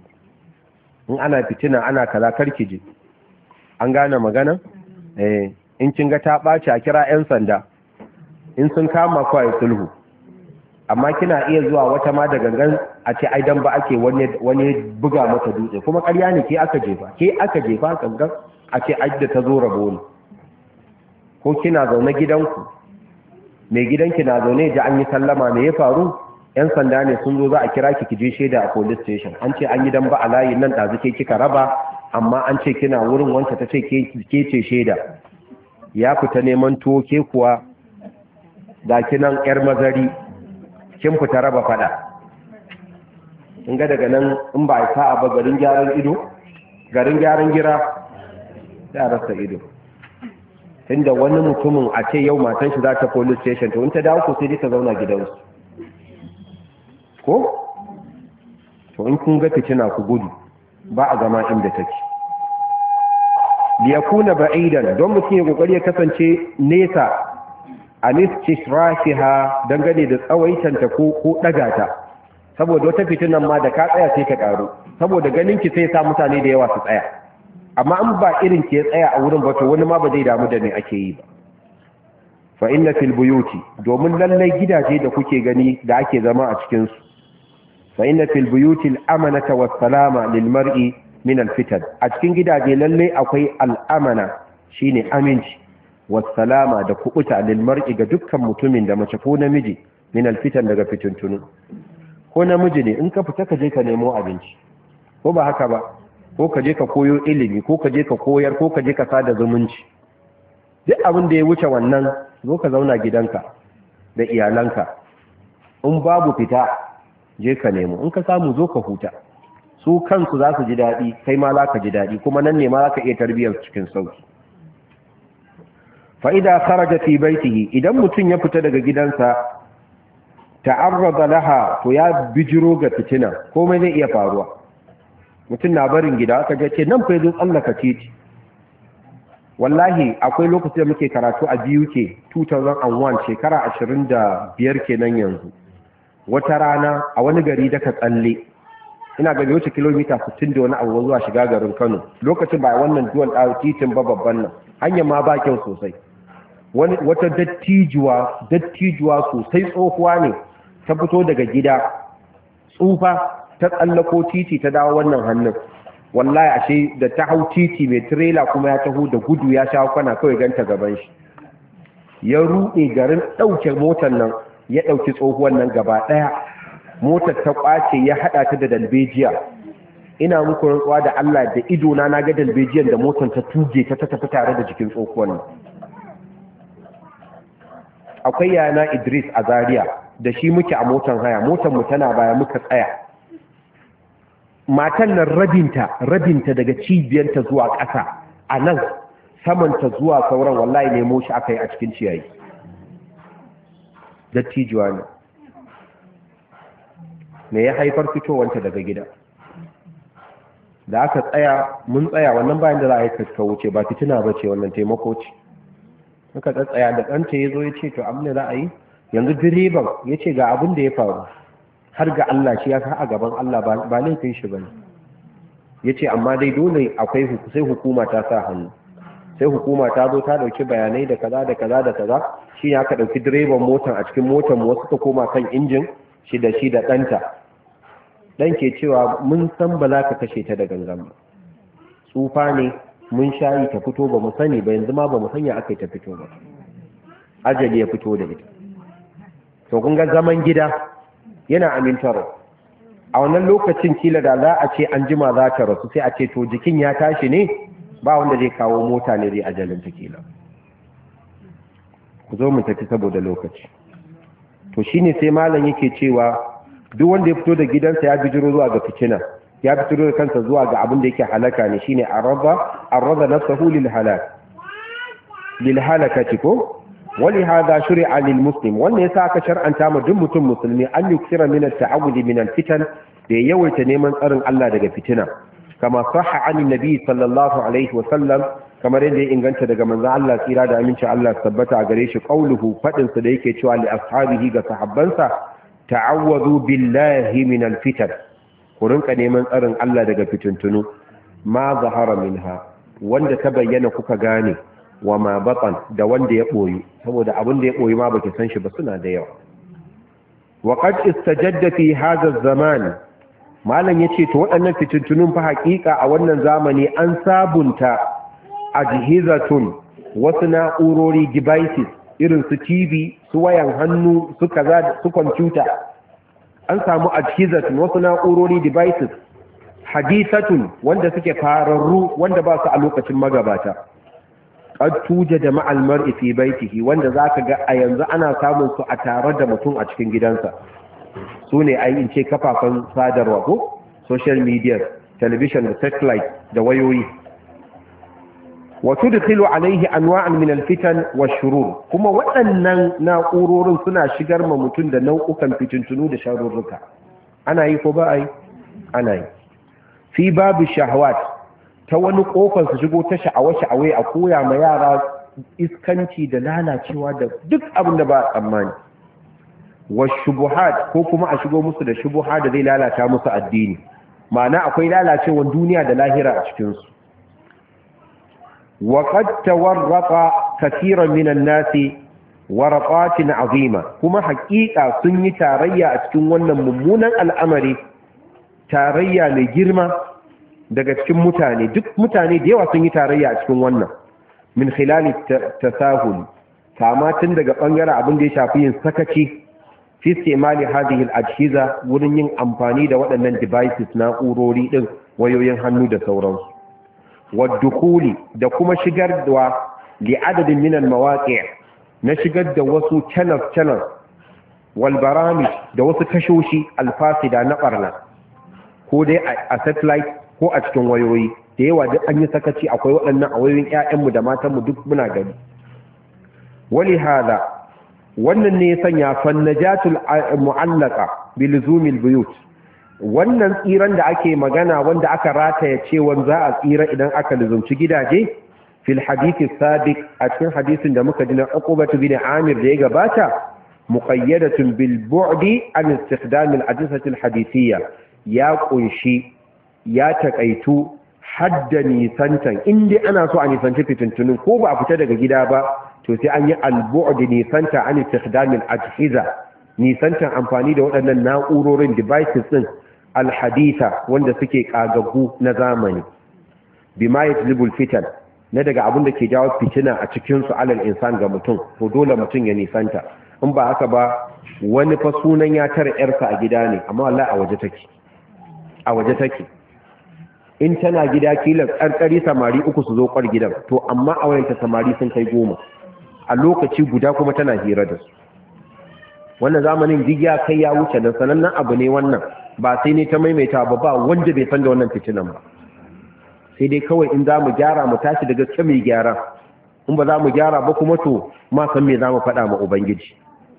in ana fitina ana kaza karkije an gane magana eh in kin ga ta baci a kira yan sanda in sun kama ku ayi sulhu amma kina iya zuwa wata ma da gangan a ce ai dan ba ake wani wani buga mata dutse kuma ƙarya ne ke aka jefa ke aka jefa gangan a ce ai da ta zo rabo ne ko kina zaune gidanku mai gidanki na zaune ji an yi sallama me ya faru yan sanda ne sun zo za a kira ki kije shaida a police station an ce an yi dan ba a layin nan da zuke kika raba amma an ce kina wurin wanda ta ce ke ce shaida ya fita neman tuwo ke kuwa ga kinan yar mazari kin fita raba fada in ga daga nan in ba a sa'a ba garin gyaran ido garin gyaran gira sai a rasa ido. Inda wani mutumin a ce yau matan shi za ta police station to in ta dawo ko sai dai ta zauna gidansu ko to in kun ga fitina ku gudu ba a zama inda take. liyakuna ba'idan don mutum ya kokari ya kasance nesa an istisrafiha dangane da tsawaitanta ko ko dagata, saboda wata fitinan ma da ka tsaya sai ka karu, saboda ganin ki sai sa mutane da yawa su tsaya, amma an ba irin ke tsaya a wurin ba to wani ma ba zai damu da me ake yi ba. fa inna fil buyuti, domin lallai gidaje da kuke gani da ake zama a cikin su, fa inna fil buyuti al-amanata was salama lil mar'i min al-fitan, a cikin gidaje lallai akwai al-amana shine aminci, was salama da kubuta lil mar'i ga dukkan mutumin da mace ko namiji min al-fitan daga fitintunu. Ko namiji ne in ka fita ka je ka nemo abinci ko ba haka ba, ko ka je ka koyo ilimi, ko ka je ka koyar, ko ka je ka sada zumunci, duk abin da ya wuce wannan zo ka zauna gidanka da iyalanka. In babu fita je ka nemo, in ka samu zo ka huta, su kansu za su ji daɗi, kai ma za ka ji daɗi, kuma nan ne ma za ka iya tarbiyyar cikin sauki. fa'ida kharaja fi baitihi, idan mutum ya fita daga gidansa ta'arrada laha, to ya bijiro ga fitina, komai zai iya faruwa. Mutum na barin gida aka je ce nan fa yazo tsallaka titi. Wallahi akwai lokacin da muke karatu a biyu ke two thousand one, shekara ashirin da biyar kenan yanzu. Wata rana a wani gari da ka tsalle, ina ga wuce kilomita sittin da wani abu zuwa shiga garin Kano. Lokacin ba wannan duwan ɗawo titin ba babban nan, hanyar ma ba kyau sosai. Wani wata dattijuwa dattijuwa sosai tsohuwa ne ta fito daga gida, tsufa ta tsallako titi ta dawo wannan hannun. Wallahi ashe da ta hau titi mai trailer kuma ya taho da gudu ya sha kwana kawai ganta gaban shi, ya ruɗe garin ɗauke motar nan, ya ɗauki tsohuwan nan gaba ɗaya, motar ta ƙwace ya haɗa ta da dalbejiya. Ina muku rantsuwa da Allah da idona na ga dalbejiyan da motar ta tuge ta ta tafi tare da jikin tsohuwan nan. Akwai yana Idris a Zaria da shi muke a motar haya, motar mu tana baya muka tsaya. Matan nan rabinta rabinta daga cibiyanta zuwa ƙasa, a nan samanta zuwa sauran wallahi nemo shi aka yi a cikin ciyayi. Dattijuwa ne. Me ya haifar fitowanta daga gida? Da aka tsaya, mun tsaya wannan bayan da za a yi ka wuce, ba fitina ba ce wannan, taimako ce. Muka tsaya da ɗanta ya zo ya ce to abin da za a yi, yanzu direban ya ce ga abin da ya faru, har ga Allah shi ya sa a gaban Allah ba laifin shi ba ne. Ya ce amma dai dole akwai sai hukuma ta sa hannu, sai hukuma ta zo ta ɗauki bayanai da kaza da kaza da kaza. Shi ya ka ɗauki direban motar a cikin motar mu, wasu ta koma kan injin shi da shi da ɗanta. Ɗan ke cewa mun san ba za ka kashe ta da gangan ba, tsufa ne, mun shayi ta fito ba mu sani ba, yanzu ma ba mu sanya aka yi ta fito ba, ajali ya fito da ita. To kun ga zaman gida yana amintarwa. A wannan lokacin kila da za a ce an jima za ta rasu, sai a ce to jikin ya tashi ne, ba wanda zai kawo mota ne zai ajalin ta kila. Ku zo mu tafi saboda lokaci. To shine sai malam yake cewa duk wanda ya fito da gidansa ya bijiro zuwa ga fitina, ya fito da kansa zuwa ga abin da yake halaka ne, shine arada arada nafsuhu lil halak lil halakati ko wali hada shuri'a lil muslim. wannan yasa aka shar'anta ma duk mutum musulmi an yukira min at-ta'awud min al-fitan, da yawaita neman tsarin Allah daga fitina, kama sahha an nabi sallallahu alaihi wa sallam, kamar yadda ya inganta daga manzon Allah tsira da aminci Allah tabbata a gare shi, qauluhu, fadin sa da yake cewa li ashabihi ga sahabbansa, ta'awwadu billahi min al-fitan, ku rinka neman tsarin Allah daga fitintunu, ma zahara minha, wanda ta bayyana kuka gane, wa ma batan, da wanda ya boyi, saboda abin da ya boyi ma baki san shi ba suna da yawa. wa qad istajadda fi hadha az-zaman, malan yace to waɗannan fitintunun fa haƙiƙa a wannan zamani an sabunta ajhizatun, wasu na'urori, devices irin su T V, su wayan hannu, su kaza, su computer. An samu ajhizatun, wasu na'urori, devices hadithatun, wanda suke fararru, wanda ba su a lokacin magabata. qad tujada ma'al mar'i fi baitihi, wanda zaka ga a yanzu ana samun su a tare da mutum a cikin gidansa. Sune ai in ce kafafen sadarwa ko social media, television da satellite da wayoyi. wa tudkhilu alaihi anwa'an min alfitan washurur kuma waɗannan na'urorin suna shigar ma mutum da nau'ukan fitintunu da sharurruka ana yi ko ba ai ana yi fi babu shahawat ta wani kofar su shigo ta sha'awa-sha'awai a koya ma yara iskanci da lalacewa da duk abin da ba a tsammani wa shubuhat ko kuma a shigo musu da shubuha da zai lalata musu addini ma'ana akwai lalacewar duniya da lahira a cikinsu wa qad tawarraqa kathiran minan nasi waraqatin azima kuma haƙiƙa sun yi tarayya a cikin wannan mummunan al'amari tarayya mai girma daga cikin mutane duk mutane da yawa sun yi tarayya a cikin wannan min khilali tasahul kama tun daga bangaren abin da ya shafi yin sakaci fi istimali hadhihi al-ajhiza wurin yin amfani da waɗannan devices na'urori din wayoyin hannu da sauransu waddukhuli da kuma shigar da li adadin min al-mawaqi' na shigar da wasu channels channels wal baramij da wasu tashoshi al-fasida na barna ko dai a satellite ko a cikin wayoyi da yawa duk an yi sakaci akwai waɗannan a wayoyin ƴaƴanmu da matanmu duk muna gani wali hada wannan ne ya sanya fannajatul mu'allaka bilzumil buyut wannan tsiran da ake magana wanda aka rataya cewa za a tsira idan aka luzumci gidaje fil hadith sabiq a cikin hadisin da muka ji na Uqbah bin Amir da ya gabata muqayyadatun bil bu'di an istikdam al ajhizah al hadithiyya ya kunshi ya takaitu hadda nisantan inda ana so a nisanci fitintunin ko ba a fita daga gida ba to sai an yi al-bu'd nisanta an istikdam al-ajhiza nisantan amfani da waɗannan na'urorin devices din al-haditha wanda suke kagaggu na zamani bima yajlibul fitan na daga abin da ke jawo fitina a cikin su alal insan ga mutum to dole mutum ya nisanta in ba haka ba wani fa sunan ya tare yarsa a gida ne amma wallahi a waje take a waje take in tana gida kila karkari samari uku su zo kwar gidan to amma a wayanta samari sun kai goma a lokaci guda kuma tana hira da su wannan zamanin jigiya kai ya wuce da sanannen abu ne wannan ba sai ne ta maimaita ba ba wanda bai san da wannan fitinan ba sai dai kawai in za mu gyara mu tashi daga gaske mai gyara in ba za mu gyara ba kuma to ma san me za mu faɗa ma ubangiji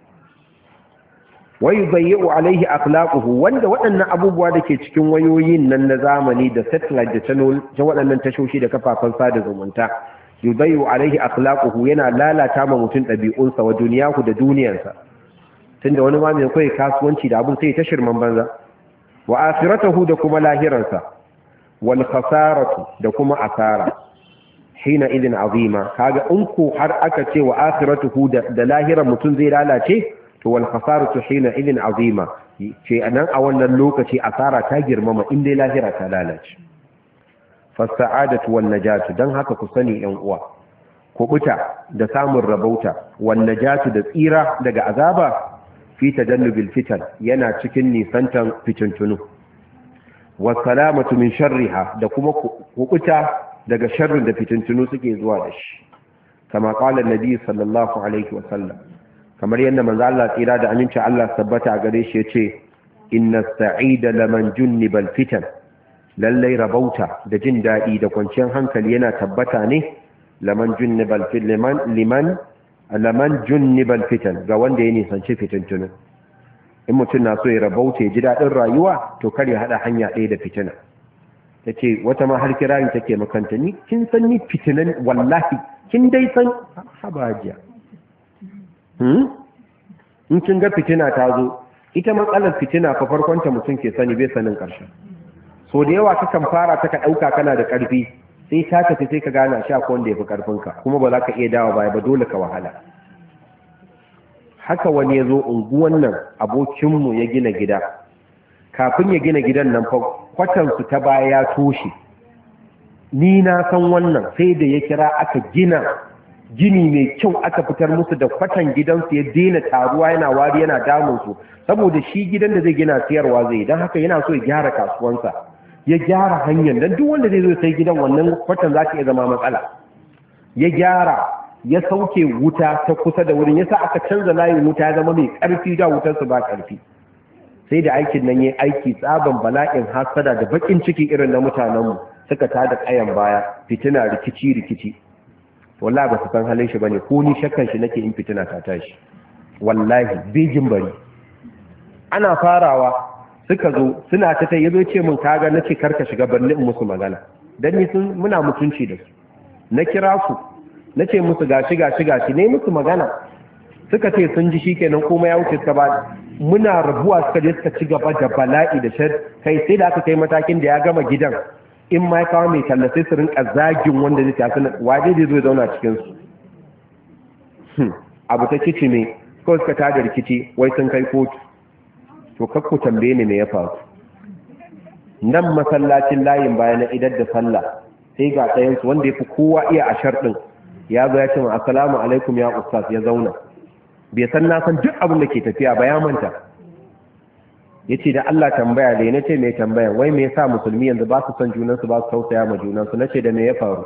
wa yubayyi'u alaihi akhlaquhu wanda waɗannan abubuwa da ke cikin wayoyin nan na zamani da satellite da channel ta waɗannan tashoshi da kafafen sada zumunta yubayyi'u alaihi akhlaquhu yana lalata ma mutum ɗabi'unsa wa duniyahu da duniyarsa tunda wani ma mai kai kasuwanci da abun sai ta shirman banza wa akhiratuhu da kuma lahiransa wal khasaratu da kuma asara hina idin azima kaga in ko har aka ce wa akhiratuhu da, da lahiran mutum zai lalace to wal khasaratu hina idin azima ce anan a wannan lokaci asara ta girmama in dai lahira ta lalace fasa'adatu wan najatu dan haka ku sani yan uwa kubuta da samun rabauta wan najatu da tsira daga azaba fi tajannubil fitan yana cikin nisantan fitintunu was salamatu min sharriha da kuma kubuta daga sharrin da fitintunu suke zuwa da shi kama qala annabi sallallahu alaihi wa sallam kamar yadda manzo Allah tsira da aminci Allah tabbata gare shi yace inna sa'ida laman junnibal fitan lallai rabauta da jin dadi da kwanciyar hankali yana tabbata ne laman junnibal fitan liman liman laman junnibal fitan ga wanda ya nisanci fitintunu in mutum na so ya rabauta ya ji dadin rayuwa to kar ya hada hanya ɗaya da fitina tace wata ma har kirayi take makanta ni kin san ni fitinan wallahi kin dai san habajiya in kin ga fitina ta zo ita matsalar fitina fa farkonta mutum ke sani bai sanin ƙarshen so da yawa kakan fara ta ka ɗauka kana da ƙarfi sai ta tafi sai ka gane sha ko wanda ya fi ƙarfinka kuma ba za ka iya dawo baya ba dole ka wahala haka wani ya zo unguwan nan abokinmu ya gina gida kafin ya gina gidan nan fa kwatansu ta baya ya toshe ni na san wannan sai da ya kira aka gina gini mai kyau aka fitar musu da kwatan gidansu ya daina taruwa yana wari yana damunsu saboda shi gidan da zai gina siyarwa zai don haka yana so ya gyara kasuwansa ya gyara hanyar don duk wanda zai zo sai gidan wannan kwatan za ta iya zama matsala ya gyara ya sauke wuta ta kusa da wurin yasa aka canza layin wuta ya zama mai karfi da wutarsu ba karfi sai da aikin nan yayi aiki tsaban bala'in hasada da bakin ciki irin na mutanenmu suka tada kayan baya fitina rikici rikici wallahi ba su san halin shi bane ko ni shakkan shi nake in fitina ta tashi wallahi bijin bari ana farawa suka zo suna ta tai yazo ce mun kaga nace karka shiga banni in musu magana dan ni sun muna mutunci da su na kira su nace musu gashi gashi gashi ne musu magana suka ce sun ji shikenan kuma ya wuce suka ba muna rabuwa suka je suka ci gaba da bala'i da shar kai sai da aka kai matakin da ya gama gidan in ma kawo mai tallace su rinka zagin wanda zai tafi waje zai zo zauna cikin su abu ta kici ne kawai suka tada rikici wai sun kai kotu to kakku tambaye ni me ya faru nan masallacin layin baya na idar da sallah sai ga ɗayansu wanda ya fi kowa iya a sharɗin ya zo ya ce ma assalamu alaikum ya ustaz ya zauna bai san na san duk abin da ke tafiya ba ya manta ya ce da Allah tambaya da na ce mai tambaya wai me yasa musulmi yanzu ba su son junansu ba su tausaya ma junansu na ce da me ya faru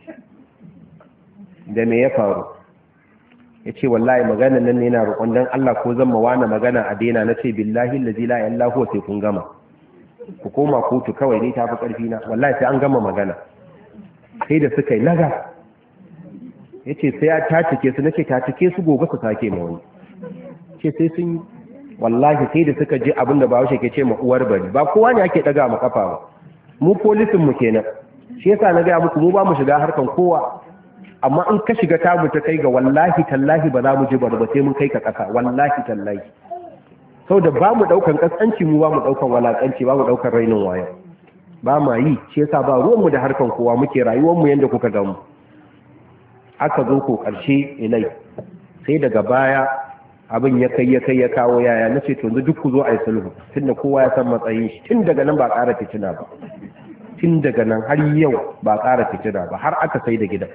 da me ya faru ya ce wallahi magana nan ne yana roƙon don Allah ko zan mawana magana a daina na ce billahi lazi la ilaha illa sai kun gama ku koma kotu kawai ne tafi ƙarfi na wallahi sai an gama magana sai da suka yi laga ya ce sai ya tacike su nake tacike su gobe su sake ma wani ce sai sun yi wallahi sai da suka je abin da bahaushe ke ce ma uwar bari ba kowa ne ake daga ma kafa ba mu polisin mu kenan shi yasa na gaya muku mu ba mu shiga harkan kowa amma in ka shiga tamu ta kai ga wallahi tallahi ba za mu ji bari ba sai mun kai ka kasa wallahi tallahi sau da ba mu daukan kasanci mu ba mu daukan walakanci ba mu daukan rainin waya ba ma yi shi yasa ba ruwan mu da harkan kowa muke rayuwar mu yanda kuka ga mu aka zo ko karshe ilai sai daga baya abin ya kai ya kai ya kawo yaya na ce to yanzu duk ku zo a yi sulhu tunda kowa ya san matsayin shi tun daga nan ba ƙara fitina ba tun daga nan har yau ba ƙara fitina ba har aka sai da gidan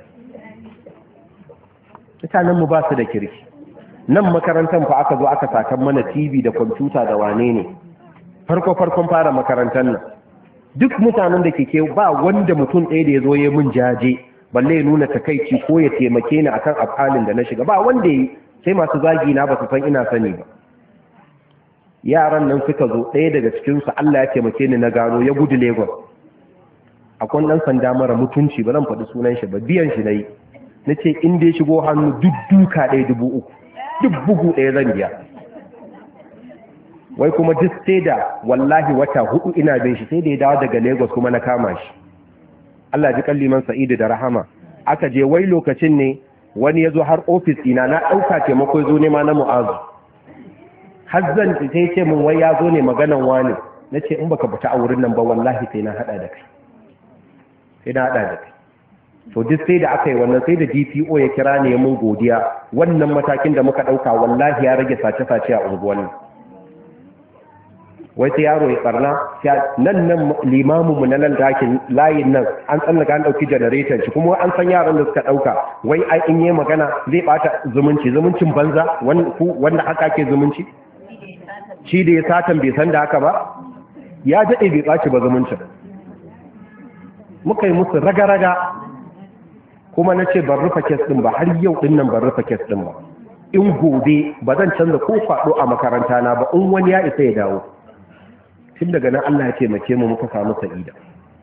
mutanen mu ba su da kirki nan makarantar fa aka zo aka sakan mana tv da kwamfuta da wane ne farko farkon fara makarantar nan duk mutanen da ke ke ba wanda mutum ɗaya da ya zo ya mun jaje balle ya nuna takaici ko ya taimake ni akan afalin da na shiga ba wanda ya yi sai masu zagi na ba su san ina sani ba yaran nan suka zo ɗaya daga cikinsu Allah ya taimake ni na gano ya gudu Lagos akwai ɗan sanda mara mutunci ba zan faɗi sunan shi ba biyan shi na yi na ce in dai shigo hannu duk duka ɗaya dubu uku duk bugu ɗaya zan biya wai kuma duk sai da wallahi wata hudu ina bin shi sai da ya dawo daga Lagos kuma na kama shi Allah ji kalliman Sa'idu da rahama aka je wai lokacin ne wani ya zo har ofis ina na ɗauka taimako zo nema na mu'azu har zan sai ce mun wai ya zo ne maganan wani na ce in baka fita a wurin nan ba wallahi sai na haɗa da kai sai na haɗa da kai to duk sai da aka yi wannan sai da D P O ya kira ne mun godiya wannan matakin da muka ɗauka wallahi ya rage sace-sace a unguwanni wai sai yaro ya barna nan nan limamin mu na nan dakin layin nan an tsallaka an dauki generator shi kuma an san yaran da suka dauka wai ai in yi magana zai bata zumunci zumuncin banza wanda haka ke zumunci shi da ya satan bai san da haka ba ya dade bai baci ba zumuncin muka yi musu raga-raga kuma na ce ban rufe kes din ba har yau din nan ban rufe kes din ba in gobe ba zan canza ko faɗo a makaranta na ba in wani ya isa ya dawo tun daga nan Allah ya taimake mu muka samu sa'ida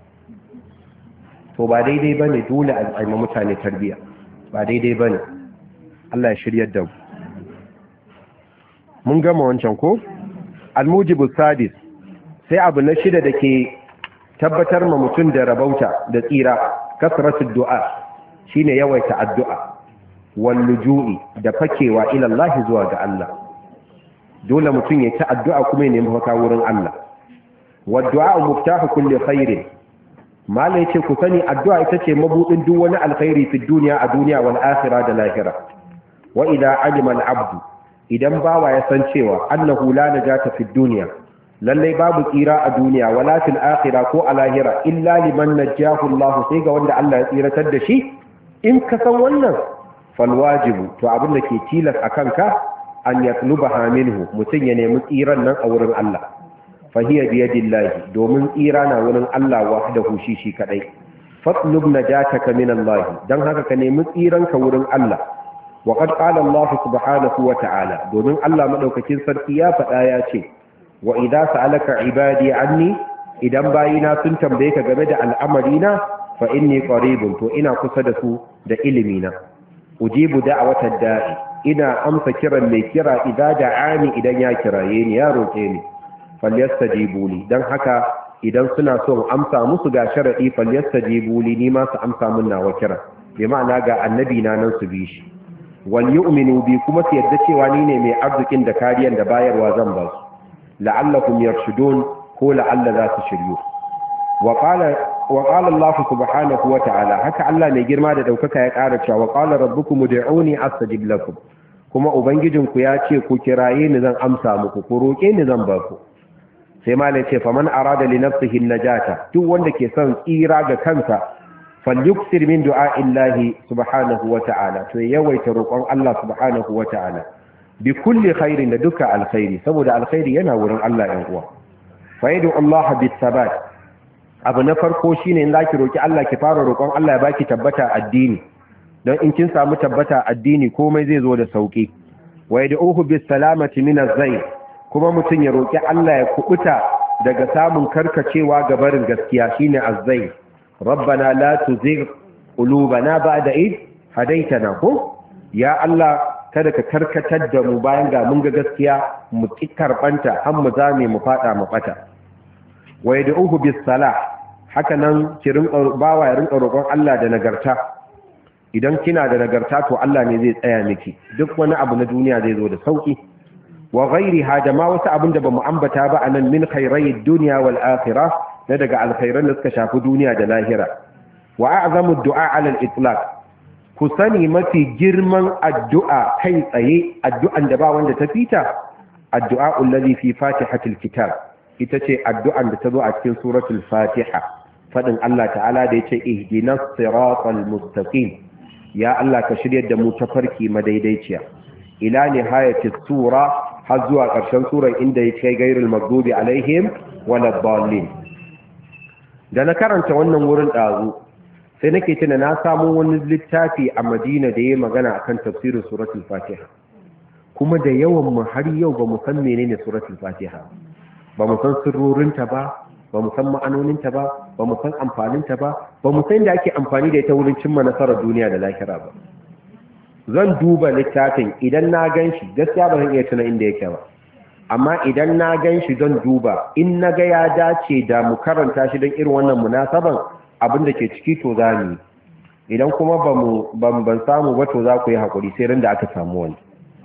to ba daidai bane dole a aima mutane tarbiya ba daidai bane Allah ya shiryar da mu mun gama wancan ko almujibu sadis sai abu na shida dake tabbatar ma mutum da rabauta da tsira kasratud du'a shine yawaita addu'a wal luju'i da fakewa ila Allah zuwa ga Allah dole mutum ya ta addu'a kuma ya nemi mafaka wurin Allah والدعاء مفتاح كل خير ما لا يce ku sani addu'a ita ce mabudin duk wani alkhairi fi dunya a duniya wal akhirah da lahira wa idha alima al abd idan bawa ya san cewa annahu la najata fi dunya lalle babu tsira a duniya wala fil akhirah ko a lahira illa liman najahu Allah sai ga wanda Allah ya tsiratar da shi in ka san wannan fal wajibu to abin da ke tilas akan ka an yatlubaha minhu mutun ya nemi tsiran nan a wurin Allah fahiyya biyadillahi domin tsira na wurin Allah wahdahu shi shi kadai fatlub najataka min Allah dan haka ka nemi tsiranka wurin Allah wa qad qala Allah subhanahu wa ta'ala domin Allah madaukakin sarki ya faɗa ya ce wa idza sa'alaka ibadi anni idan bayina sun tambaye ka game da al'amarina fa inni qaribun to ina kusa da su da ilimina ujibu da'watad da'i ina amsa kiran mai kira idan da'ani idan ya kiraye ni ya roke ni falyastajibu li dan haka idan suna son amsa musu ga sharadi falyastajibu li ni ma su amsa mun nawa kira bi ma'ana ga annabi na nan su bi shi wal yu'minu bi kuma su yadda cewa ni ne mai arzikin da kariyan da bayarwa zan ba su la'allakum yarshudun ko la'alla za su shiryu wa qala wa qala Allah subhanahu wa ta'ala haka Allah mai girma da daukaka ya ƙara cewa wa qala rabbukum ud'uni astajib lakum kuma ubangijinku ya ce ku kiraye ni zan amsa muku ku roke ni zan ba ku sai malai ce faman arada li nafsihi najata duk wanda ke son tsira ga kansa falyuksir min du'a'illahi subhanahu wa ta'ala to yawaita roƙon Allah subhanahu wa ta'ala bi kulli khairin da duka alkhairi saboda alkhairi yana wurin Allah ɗan uwa fa yadu Allah bis sabat abu na farko shine in zaki roki Allah ki fara roƙon Allah ya baki tabbata addini don in kin samu tabbata addini komai zai zo da sauki wa yad'uhu bis salamati min az-zayg kuma mutun ya roki Allah ya kubuta daga samun karkacewa ga barin gaskiya shine az-zayg rabbana la tuzigh qulubana ba'da id hadaytana ko ya Allah kada ka karkatar da mu bayan ga mun ga gaskiya mu karbanta har mu zame mu fada mu fata wa yad'uhu bis salah haka nan ki rinka bawa ya rinka roƙon Allah da nagarta idan kina da nagarta to Allah ne zai tsaya miki duk wani abu na duniya zai zo da sauki wa ghairiha da ma wasu abin da bamu ambata ba anan min khairai dunya wal akhirah na daga alkhairan da suka shafi duniya da lahira wa a'zamu du'a ala al-itlaq ku sani mafi girman addu'a kai tsaye addu'an da ba wanda ta fita addu'a allazi fi fatihatil kitab ita ce addu'an da ta zo a cikin suratul fatiha fadin Allah ta'ala da yace ihdinas siratal mustaqim ya Allah ka shiryar da mu tafarki madaidaiciya ila nihayatis sura har zuwa ƙarshen surar inda yake gairul maghdubi alaihim waladdallin da na karanta wannan wurin dazu sai nake tuna na samu wani littafi a Madina da yayi magana akan tafsirin suratul fatiha kuma da yawan mu har yau ba mu san menene suratul fatiha ba mu san sirrorinta ba ba mu san ma'anoninta ba ba mu san amfaninta ba ba mu san da ake amfani da ita wurin cimma nasarar duniya da lahira ba zan duba littafin idan na gan shi gaskiya ba zan iya tuna inda yake ba amma idan na gan shi zan duba in na ga ya dace da mu karanta shi don irin wannan munasaban abin da ke ciki to za mu idan kuma ba mu ban samu ba to za ku yi haƙuri sai ran da aka samu wani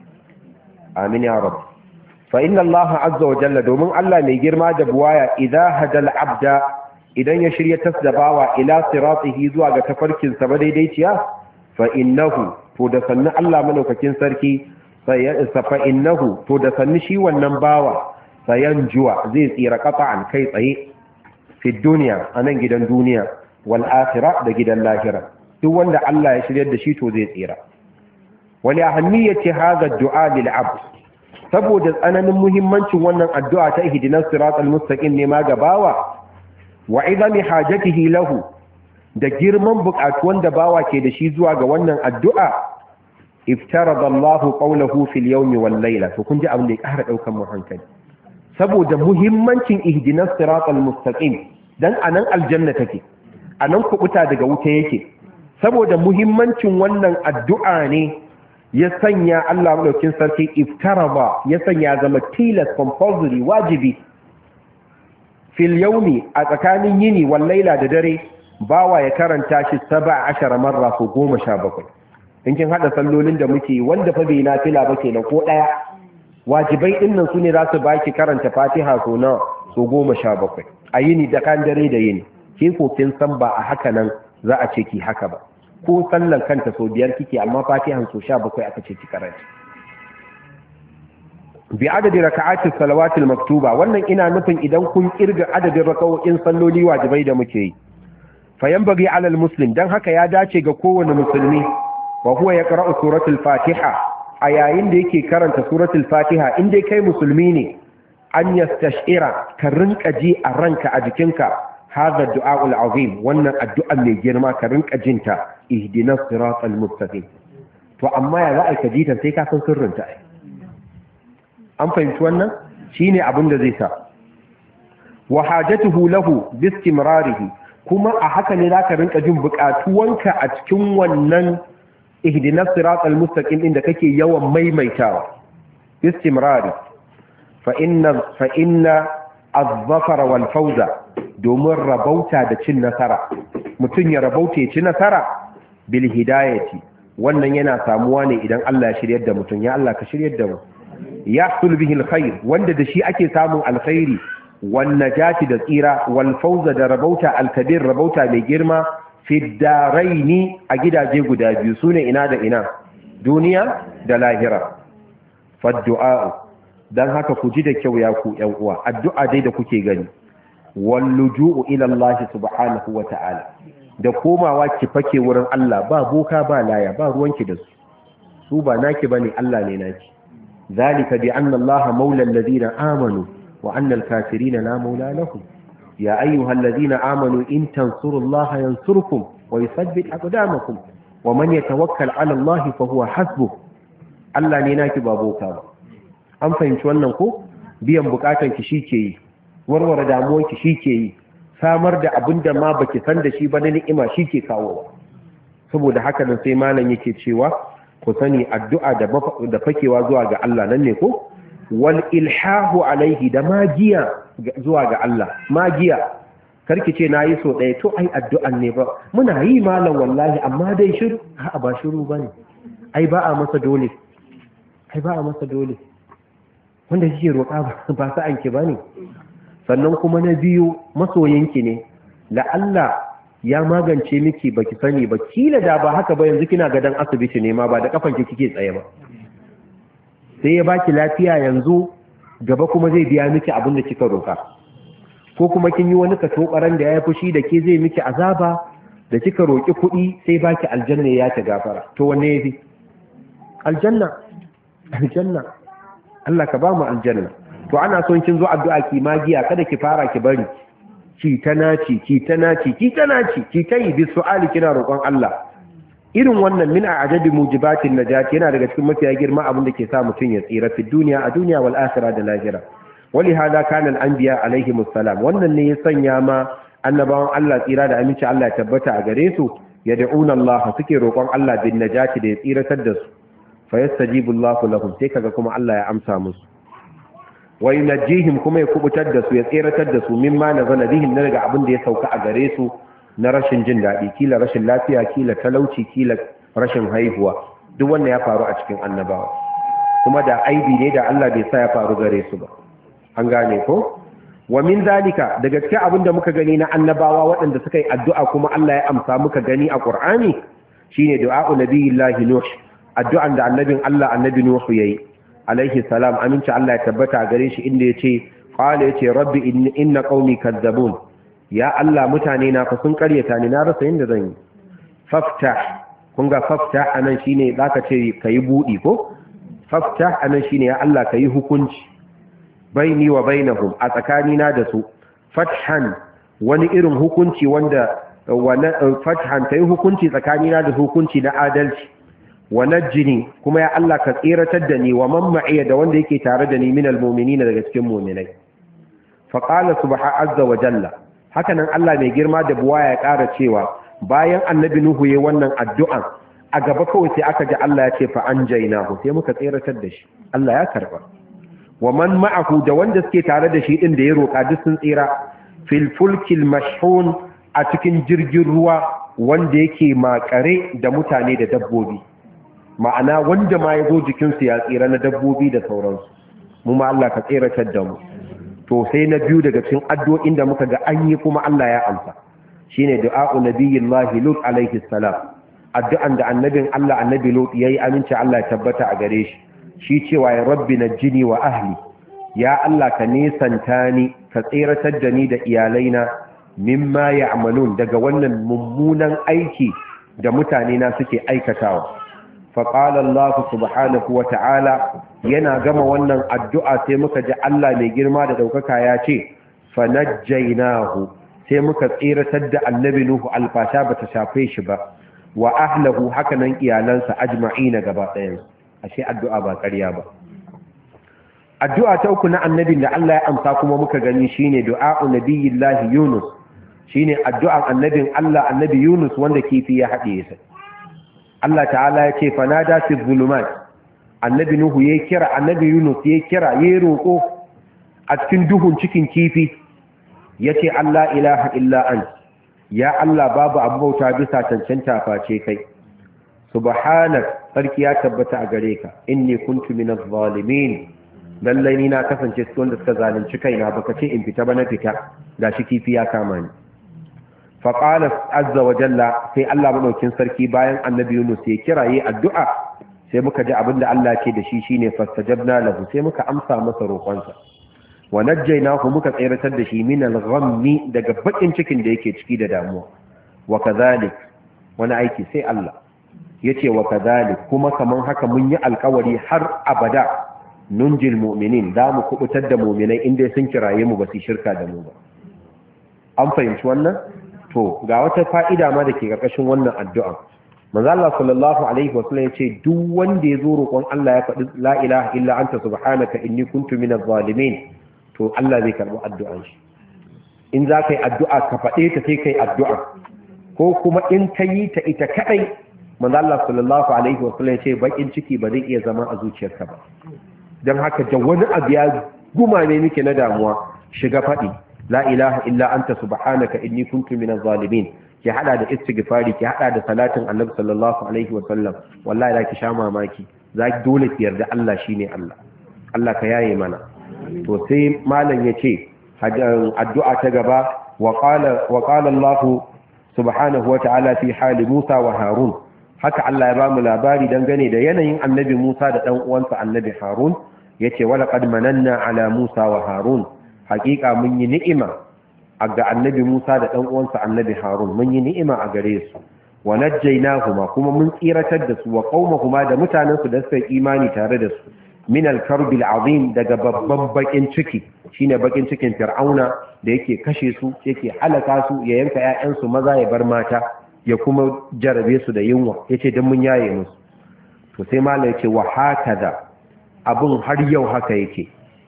amin ya rabu fa inna Allah azza wa jalla domin Allah mai girma da buwaya idza hadal abda idan ya shirya tasdabawa ila siratihi zuwa ga tafarkin sa daidaiciya fa innahu to da sanni Allah malaukakin sarki sai fa innahu to da sanni shi wannan bawa sayanjuwa zai tsira qata'an kai tsaye fi dunya anan gidan duniya wal akhirah da gidan lahira duk wanda Allah ya shiryar da shi to zai tsira wali ahammiyati hadha ad-du'a lil 'abd saboda tsananin muhimmancin wannan addu'a ta ihdinas siratal mustaqim ne ma gabawa wa idami hajatihi lahu da girman buƙatuwan da bawa ke da shi zuwa ga wannan addu'a iftarada Allahu qawluhu fil yawmi wal layla to kun ji abin da ya ƙara daukan mu hankali saboda muhimmancin ihdinas siratal mustaqim dan anan aljanna take anan kubuta daga wuta yake saboda muhimmancin wannan addu'a ne ya sanya Allah madaukin sarki iftaraba ya sanya zama tilas compulsory wajibi fil yawmi a tsakanin yini wal laila da dare bawa ya karanta shi sab'a marra ko goma sha bakwai in kin hada sallolin da muke wanda fa bai nafila ba kenan ko daya wajibai din nan sune za su baki karanta Fatiha so na so goma sha bakwai a yini da kan dare da yini ke ko kin san ba a haka nan za a ce ki haka ba ko sallan kanta so biyar kike amma Fatihan so sha bakwai aka ce ki karanta bi adadi raka'ati salawati maktuba wannan ina nufin idan kun kirga adadin raka'o'in salloli wajibai da muke yi fayanbaghi 'ala al-muslim dan haka ya dace ga kowane musulmi wa huwa yaqra'u suratul fatiha a yayin da yake karanta suratul fatiha in dai kai musulmi ne an yastashira ka rinka ji a ranka a jikinka hadha du'aul azim wannan addu'a mai girma ka rinka jinta ihdinas siratal mustaqim to amma ya za ka ji ta sai ka san sirrinta ai an fahimci wannan shine abin da zai sa wa hajatuhu lahu bi istimrarihi kuma a haka ne zaka rinka jin bukatuwanka a cikin wannan ihdinas siratal mustaqim din da kake yawan maimaitawa istimrari fa inna fa inna az-zafara wal fawza domin rabauta da cin nasara mutun ya rabauta ya ci nasara bil hidayati wannan yana samuwa ne idan Allah ya shiryar da mutun ya Allah ka shiryar da mu yahsul bihi alkhair wanda da shi ake samun alkhairi wan najati da tsira wal fawza da rabauta alkabir rabauta mai girma fi daraini a gidaje guda biyu sune ina da ina duniya da lahira faddu'a dan haka ku ji da kyau ya ku ƴan uwa addu'a dai da kuke gani wal luju'u ila Allah subhanahu wa ta'ala da komawa ki fake wurin Allah ba boka ba laya ba ruwanki da su su ba naki bane Allah ne naki zalika bi anna Allah maula alladhina amanu wa anna al-kafirina la maula lahum ya ayyuhal ladhina amanu in tansurullaha yansurkum wa yuthabbit aqdamakum wa man yatawakkal 'ala Allah fa huwa hasbuh Allah ne naki ba boka ba an fahimci wannan ko biyan bukatan ki shike yi warware damuwar ki shike yi samar da abin da ma baki san da shi ba na ni'ima shike kawo saboda haka nan sai malam yake cewa ku sani addu'a da da fakewa zuwa ga Allah nan ne ko wal ilhahu alaihi da magiya zuwa ga Allah magiya karki ce nayi so ɗaya to ai addu'an ne ba muna yi malam wallahi amma dai shiru a'a ba shiru bane ai ba a masa dole ai ba a masa dole wanda kike roƙa ba sa anki bane sannan kuma na biyu masoyinki ne la Allah ya magance miki baki sani ba kila da ba haka ba yanzu kina gadan asibiti ne ma ba da kafanki kike tsaye ba sai ya baki lafiya yanzu gaba kuma zai biya miki abin da kika roka ko kuma kin yi wani katobaran da ya fushi da ke zai miki azaba da kika roki kuɗi sai baki aljanna ya ta gafara to wanne yafi aljanna aljanna Allah ka ba mu aljanna to ana son kin zo addu'a ki magiya kada ki fara ki bari ki ta naci ki ta naci ki ta naci ki ta yi bi su'ali kina roƙon Allah irin wannan min a'jabi mujibatin najati yana daga cikin mafiya girma abin da ke sa mutun ya tsira fi duniya a duniya wal akhirah da lahira wali hada kana al anbiya alaihi musallam wannan ne ya sanya ma annabawan Allah tsira da aminci Allah ya tabbata a gare su yad'una Allah suke roƙon Allah bin najati da ya tsiratar da su fa yastajibu Allahu lahum sai kaga kuma Allah ya amsa musu wa yunajjihim kuma ya kubutar da su ya tseratar da su mimma nazala bihim daga abin da ya sauka a gare su na rashin jin daɗi kila rashin lafiya kila talauci kila rashin haihuwa duk wanda ya faru a cikin annabawa kuma da aibi ne da Allah bai sa ya faru gare su ba an gane ko wa min zalika daga cikin abin da muka gani na annabawa waɗanda suka yi addu'a kuma Allah ya amsa muka gani a Qur'ani shine du'a'u nabiyillahi nuh addu'an da annabin Allah annabi nuh yayi alaihi salam aminci Allah ya tabbata gare shi inda yace qala yace rabbi inna qaumi kadzabun ya Allah mutane na fa sun karyata ni na rasa inda zan yi faftah kun ga faftah anan shine zaka ce kai budi ko faftah anan shine ya Allah kai hukunci baini wa bainahum a tsakanina da su fathan wani irin hukunci wanda wani fathan kai hukunci tsakanina da hukunci na adalci wa najjini kuma ya Allah ka tsiratar da ni wa man ma'iya da wanda yake tare da ni minal mu'minina daga cikin mu'minai fa qala subhanahu azza wa jalla haka nan Allah mai girma da buwa ya ƙara cewa bayan annabi nuhu yayin wannan addu'a a gaba kawai sai aka ji Allah ya ce fa anjaynahu sai muka tsiratar da shi Allah ya karba wa man ma'ahu da wanda suke tare da shi din da ya roka duk sun tsira fil fulkil mashhun a cikin jirgin ruwa wanda yake makare da mutane da dabbobi ma'ana wanda ma ya zo jikinsu ya tsira na dabbobi da sauransu mu ma Allah ka tsiratar da mu to sai na biyu daga cikin addu'o'in da muka ga an yi kuma Allah ya amsa shine du'a'u nabiyillahi lut alaihi salam addu'an da annabin Allah annabi lut yayi aminci Allah ya tabbata a gare shi shi cewa ya rabbi najjini wa ahli ya Allah ka nisanta ni ka tsiratar da ni da iyalaina mimma ya'malun daga wannan mummunan aiki da mutane na suke aikatawa faƙala Allah subhanahu wa ta'ala yana gama wannan addu'a sai muka ji Allah mai girma da ɗaukaka ya ce, fanajjainahu sai muka tsiratar da annabi Nuhu alfasha ba ta shafe shi ba, wa ahlahu hakanan iyalansa ajma'i na gaba ɗayan, ashe addu'a ba ƙarya ba. Addu'a ta uku na annabin da Allah ya amsa kuma muka gani shine du'a'u nabiyillahi Yunus shine addu'an annabin Allah annabi Yunus wanda kifi ya haɗe sa Allah ta'ala ya ce fanada fi zulumat annabi Nuhu ya kira annabi Yunus ya kira ya roƙo a cikin duhun cikin kifi yace Allah ilaha illa ant ya Allah babu abu bauta bisa cancanta face kai subhanak sarki ya tabbata a gare ka inni kuntu minaz zalimin lallai ni na kasance cikin wanda suka zalunci kaina baka ce in fita ba na fita gashi kifi ya kama ni fa qala azza wa jalla sai Allah madaukin sarki bayan annabi Yunus ya kiraye addu'a sai muka ji abinda Allah ke da shi shine fastajabna lahu sai muka amsa masa roƙonsa wa najjaynahu muka tsayratar da shi min al-ghammi daga bakin cikin da yake ciki da damuwa wa kadhalik wani aiki sai Allah yace wa kadhalik kuma kaman haka mun yi alƙawari har abada nunjil mu'minin da mu kubutar da mu'minai inda sun kiraye mu ba su shirka da mu ba an fahimci wannan to ga wata fa'ida ma da ke karkashin wannan addu'a manzo Allah sallallahu alaihi wasallam yace duk wanda ya zo roƙon Allah ya faɗi la ilaha illa anta subhanaka inni kuntu minaz zalimin to Allah zai karɓi addu'an shi in za ka yi addu'a ka faɗe ta sai kai addu'a ko kuma in ka yi ta ita kaɗai manzo Allah sallallahu alaihi wasallam yace bakin ciki ba zai iya zama a zuciyarka ba don haka da wani abu ya guma ne nake na damuwa shiga faɗi la ilaha illa anta subhanaka inni kuntu minaz zalimin ki hada da istighfari ki hada da salatin annabi sallallahu alaihi wasallam wallahi zaki sha mamaki zaki dole ki yarda Allah shine Allah Allah ka yaye mana to sai malam yace addu'a ta gaba wa qala wa qala Allah subhanahu wa ta'ala fi hali Musa wa Harun haka Allah ya bamu labari dangane da yanayin annabi Musa da dan uwansa annabi Harun yace wala qad mananna ala Musa wa Harun hakika mun yi ni'ima ga annabi Musa da dan uwansa annabi Harun mun yi ni'ima a gare su wa najjaynahuma kuma mun tsiratar da su wa qaumahuma da mutanen su da suka imani tare da su min al-karbil azim daga babban bakin ciki shine bakin cikin Fir'auna da yake kashe su yake halaka su ya yanka ƴaƴan su maza ya bar mata ya kuma jarabe su da yunwa yace dan mun yaye musu to sai malai yace wa hakaza abun har yau haka yake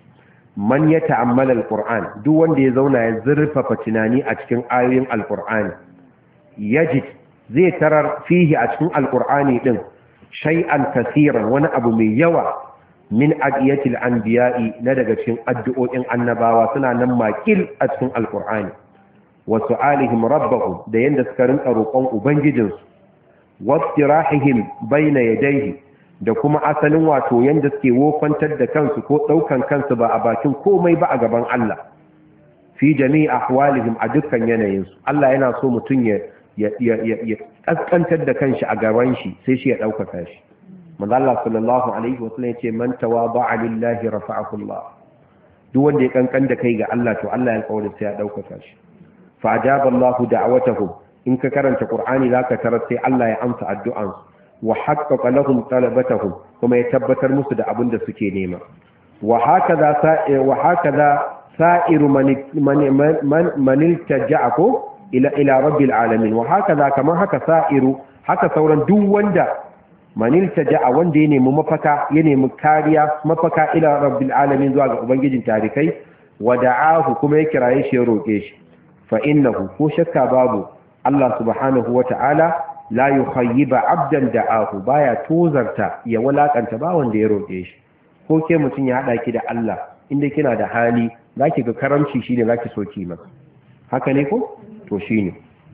man ya ta'ammala alquran duk wanda ya zauna ya zurfafa tunani a cikin ayoyin alqur'ani yajid zai tarar fihi a cikin alqur'ani din shay'an kaseeran wani abu mai yawa min adiyatil anbiya'i na daga cikin addu'o'in annabawa suna nan makil a cikin alqur'ani wa su'alihim rabbahum da yanda suka rinka roƙon ubangijinsu wa istirahihim bayna yadayhi da kuma asalin wato yanda suke wofantar da kansu ko daukan kansu ba a bakin komai ba a gaban Allah fi jami'i ahwalihim a dukkan yanayinsu Allah yana so mutum ya ya ya kaskantar da kanshi a gaban shi sai shi ya daukaka shi manzo Allah sallallahu alaihi wasallam yace man tawada'a lillahi rafa'ahu Allah duk wanda ya kankan da kai ga Allah to Allah ya kawo sai ya daukaka shi fa ajaba Allah da'awatahum in ka karanta Qur'ani zaka tarar sai Allah ya amsa addu'ansu wa haqqaqa lahum talabatahum kuma ya tabbatar musu da abin da suke nema wa hakaza sa'i wa hakaza sa'iru man man man iltaja'ako ila ila rabbil alamin wa hakaza kama haka sa'iru haka sauran duk wanda man iltaja'a wanda ya nemi mafaka ya nemi kariya mafaka ila rabbil alamin zuwa ga ubangijin tarikai wa da'ahu kuma ya kiraye shi ya roke shi fa innahu ko shakka babu Allah subhanahu wa ta'ala la yukhayyiba abdan da'ahu baya tozarta ya walakanta ba wanda ya roke shi ko ke mutun ya hada ki da Allah inda kina da hali zaki ga karamci shine zaki soki masa haka ne ko to shine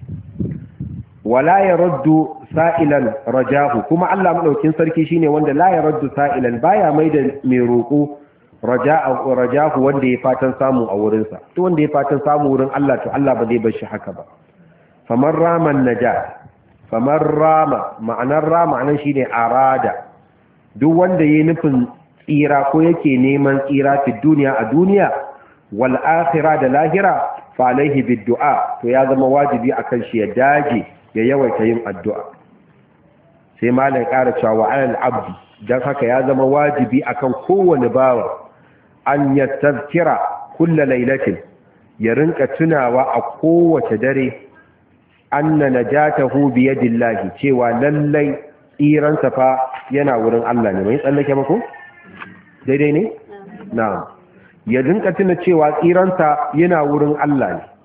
wala yaraddu sa'ilan rajahu kuma Allah madaukin sarki shine wanda la yaraddu sa'ilan baya maida mai roko rajahu rajahu wanda ya fatan samu a wurin sa to wanda ya fatan samu wurin Allah to Allah ba zai bar shi haka ba faman raman najat famar rama ma'anar rama nan shine arada duk wanda yayi nufin tsira ko yake neman tsira fi duniya a duniya wal akhirah da lahira fa alaihi bid du'a to ya zama wajibi akan shi ya dage ya yawaita yin addu'a sai malai ƙara cewa alal abdi dan haka ya zama wajibi akan kowane bawa an yastazkira kullu lailatin ya rinka tunawa a kowace dare anna najatahu bi yadillahi cewa lallai tsiransa fa yana wurin Allah ne mai tsallake mako daidai ne na'am ya dinka tuna cewa tsiransa yana wurin Allah ne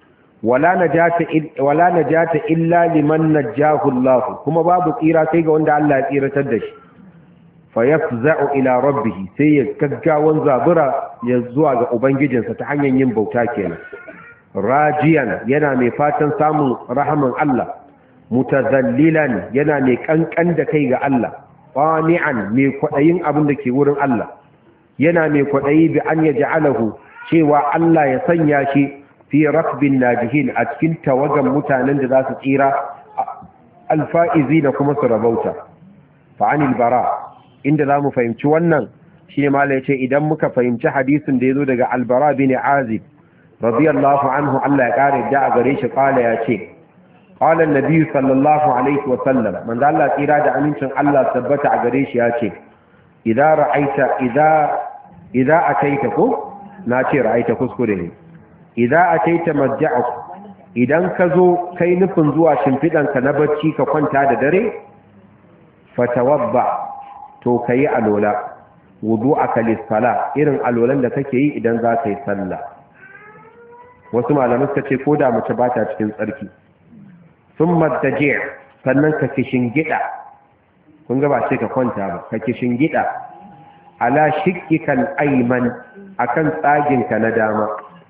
wala najata wala najata illa liman najjahu Allah kuma babu tsira sai ga wanda Allah ya tsiratar da shi fa yafza'u ila rabbih sai ya gaggawan zabura ya zuwa ga ubangijinsa ta hanyar yin bauta kenan rajiyan yana mai fatan samun rahaman Allah mutazallilan yana mai kankan da kai ga Allah qani'an mai kwadayin abin da ke wurin Allah yana mai kwadayi bi an yaj'alahu cewa Allah ya sanya shi fi rakbin najihin a cikin tawagan mutanen da za su tsira alfa'izi da kuma su rabauta fa'anil bara inda za mu fahimci wannan shi ne mala ya ce idan muka fahimci hadisin da ya zo daga albara bin azib radiyallahu anhu Allah ya kare da a gare shi kala ya ce qala annabi sallallahu alaihi wa sallam man da Allah tsira da amincin Allah tabbata a gare shi ya ce idza ra'aita idza idza ataita ko na ce ra'aita kuskure ne idza ataita madja'uk idan ka zo kai nufin zuwa shimfidanka na bacci ka kwanta da dare fatawabba to kayi alola wudu'aka lis-sala irin alolan da kake yi idan za ka yi sallah wasu malamai suka ce koda mace ba ta cikin tsarki thumma taji' sannan ka kishingida kun ga ba sai ka kwanta ba ka kishingida ala shikkikal ayman akan tsaginka na dama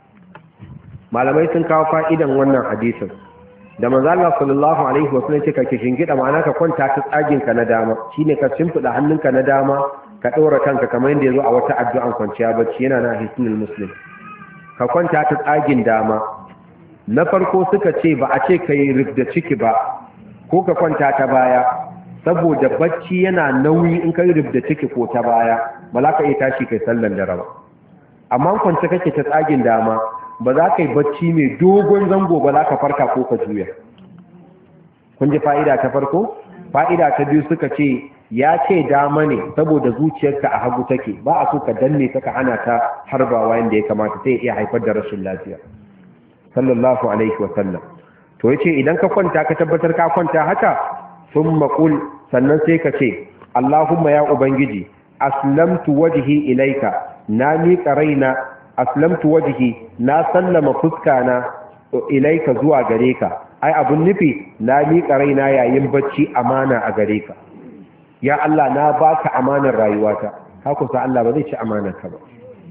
malamai sun kawo fa'idan wannan hadisin da manzo Allah sallallahu alaihi wasallam ce ka kishingida ma'ana ka kwanta ta tsaginka na dama shine ka shimfida hannunka na dama ka ɗora kanka kamar yadda yazo a wata addu'an kwanciya bacci yana na hisnul muslim ka kwanta ta tsagin dama na farko suka ce ba a ce kai rubda ciki ba ko ka kwanta ta baya saboda bacci yana nauyi in kai rubda ciki ko ta baya ba za ka iya tashi kai sallan dare ba amma kwanta kake ta tsagin dama ba za ka yi bacci mai dogon zango ba za ka farka ko ka juya kun ji fa'ida ta farko fa'ida ta biyu suka ce ya ce dama ne saboda zuciyarka a hagu take ba a so ka danne ta ka hana ta harbawa yadda ya kamata sai iya haifar da rashin lafiya sallallahu alaihi wa sallam to yace idan ka kwanta ka tabbatar ka kwanta haka thumma qul sannan sai ka ce Allahumma ya ubangiji aslamtu wajhi ilaika na miƙa raina aslamtu wajhi na sallama fuskana ilaika zuwa gare ka ai abun nufi na miƙa raina yayin bacci amana a gare ka ya Allah na baka amanar rayuwata haka sa Allah ba zai ci amanar ka ba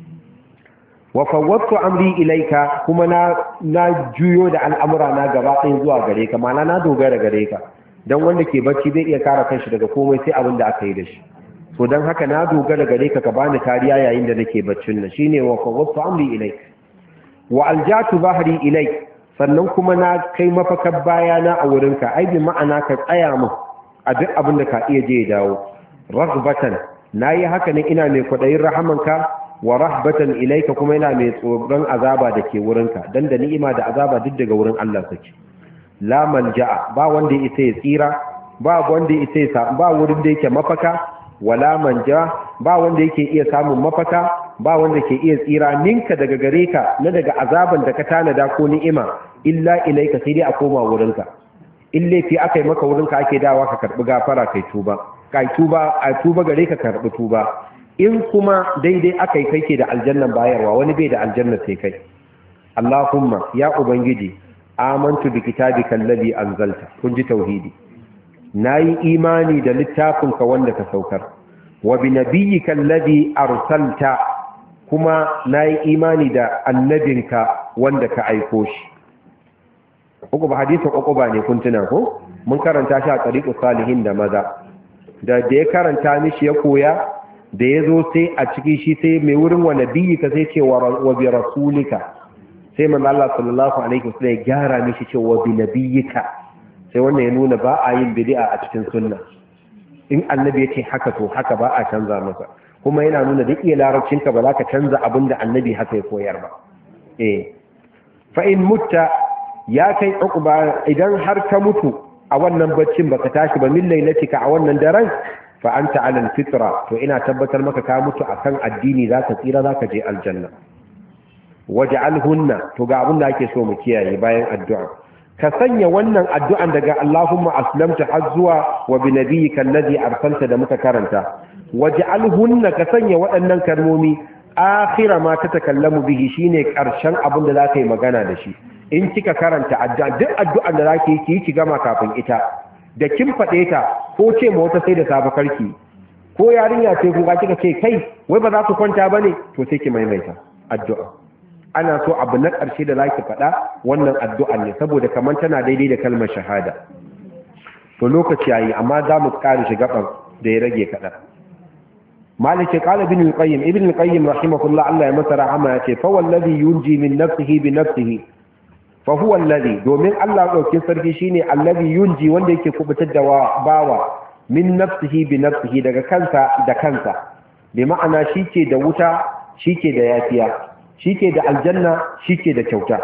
wa fawwadtu amri ilaika kuma na na juyo da al'amura na gaba ɗaya zuwa gare ka ma'ana na dogara gare ka dan wanda ke bacci zai iya kare kanshi daga komai sai abin da aka yi da shi so dan haka na dogara gare ka ka bani kariya yayin da nake baccin nan shine wa fawwadtu amri ilaik wa aljatu bahri ilaik sannan kuma na kai mafakar bayana a wurinka ai bi ma'ana ka tsaya min a duk abin da ka iya je dawo raghbatan nayi haka ne ina mai kwadayin rahamanka wa rahbatan ilaika kuma ina mai tsoron azaba da ke wurinka dan da ni'ima da azaba duk daga wurin Allah take la malja'a ba wanda isa ya tsira ba wanda isa ya ba wurin da yake mafaka wala manja ba wanda yake iya samun mafaka ba wanda ke iya tsira ninka daga gare ka na daga azaban da ka tanada ko ni'ima illa ilaika sai dai a koma wurinka in laifi aka yi maka wurinka ake dawa ka karɓi gafara kai tuba kai tuba a tuba gare ka karɓi tuba in kuma daidai aka yi kai ke da aljannan bayarwa wani bai da aljanna sai kai Allahumma ya ubangiji amantu bi kitabika alladhi anzalta kun ji tauhidi nayi imani da littafinka wanda ka saukar wa bi nabiyyika alladhi arsalta kuma nayi imani da annabinka wanda ka aiko shi uku ba hadisin uku ba ne kun tuna ko mun karanta shi a tariqus salihin da maza da da ya karanta mishi ya koya da ya zo sai a ciki shi sai mai wurin wa nabiyyika sai ce wa bi rasulika sai manzo Allah sallallahu alaihi wasallam ya gyara mishi ce wa bi nabiyyika sai wannan ya nuna ba a yin bid'a a cikin sunna in annabi ya ce haka to haka ba a canza masa kuma yana nuna duk iya larabcinka ba za ka canza abin da annabi haka ya koyar ba eh fa in mutta ya kai uquba idan har ka mutu a wannan baccin baka tashi ba min lailatika a wannan daren fa anta ala alfitra to ina tabbatar maka ka mutu akan addini zaka tsira zaka je aljanna waj'alhunna to ga abin da ake so mu kiyaye bayan addu'a ka sanya wannan addu'an daga Allahumma aslamta azwa wa bi nabiyyika alladhi arsalta da muka karanta waj'alhunna ka sanya waɗannan kalmomi akhira ma tatakallamu bihi shine karshen abin da zaka yi magana da shi in kika karanta addu'a duk addu'ar da zaki yi ki gama kafin ita da kin faɗe ta ko ce ma wata sai da safe karki ko yarinya ce kuka kika ce kai wai ba za su kwanta bane to sai ki maimaita addu'a ana so abu na ƙarshe da zaki faɗa wannan addu'a ne saboda kamar tana daidai da kalmar shahada to lokaci yayi amma za mu ƙara shi gaban da ya rage kaɗan malike qala ibn al-qayyim ibn al-qayyim rahimahullah Allah ya masa rahama yace fa wallazi yunji min nafsihi bi nafsihi fa huwa alladhi domin Allah daukin sarki shine alladhi yunji wanda yake kubutar da bawa min nafsihi bi nafsihi daga kansa da kansa bi ma'ana shike da wuta shike da yafiya shike da aljanna shike da kyauta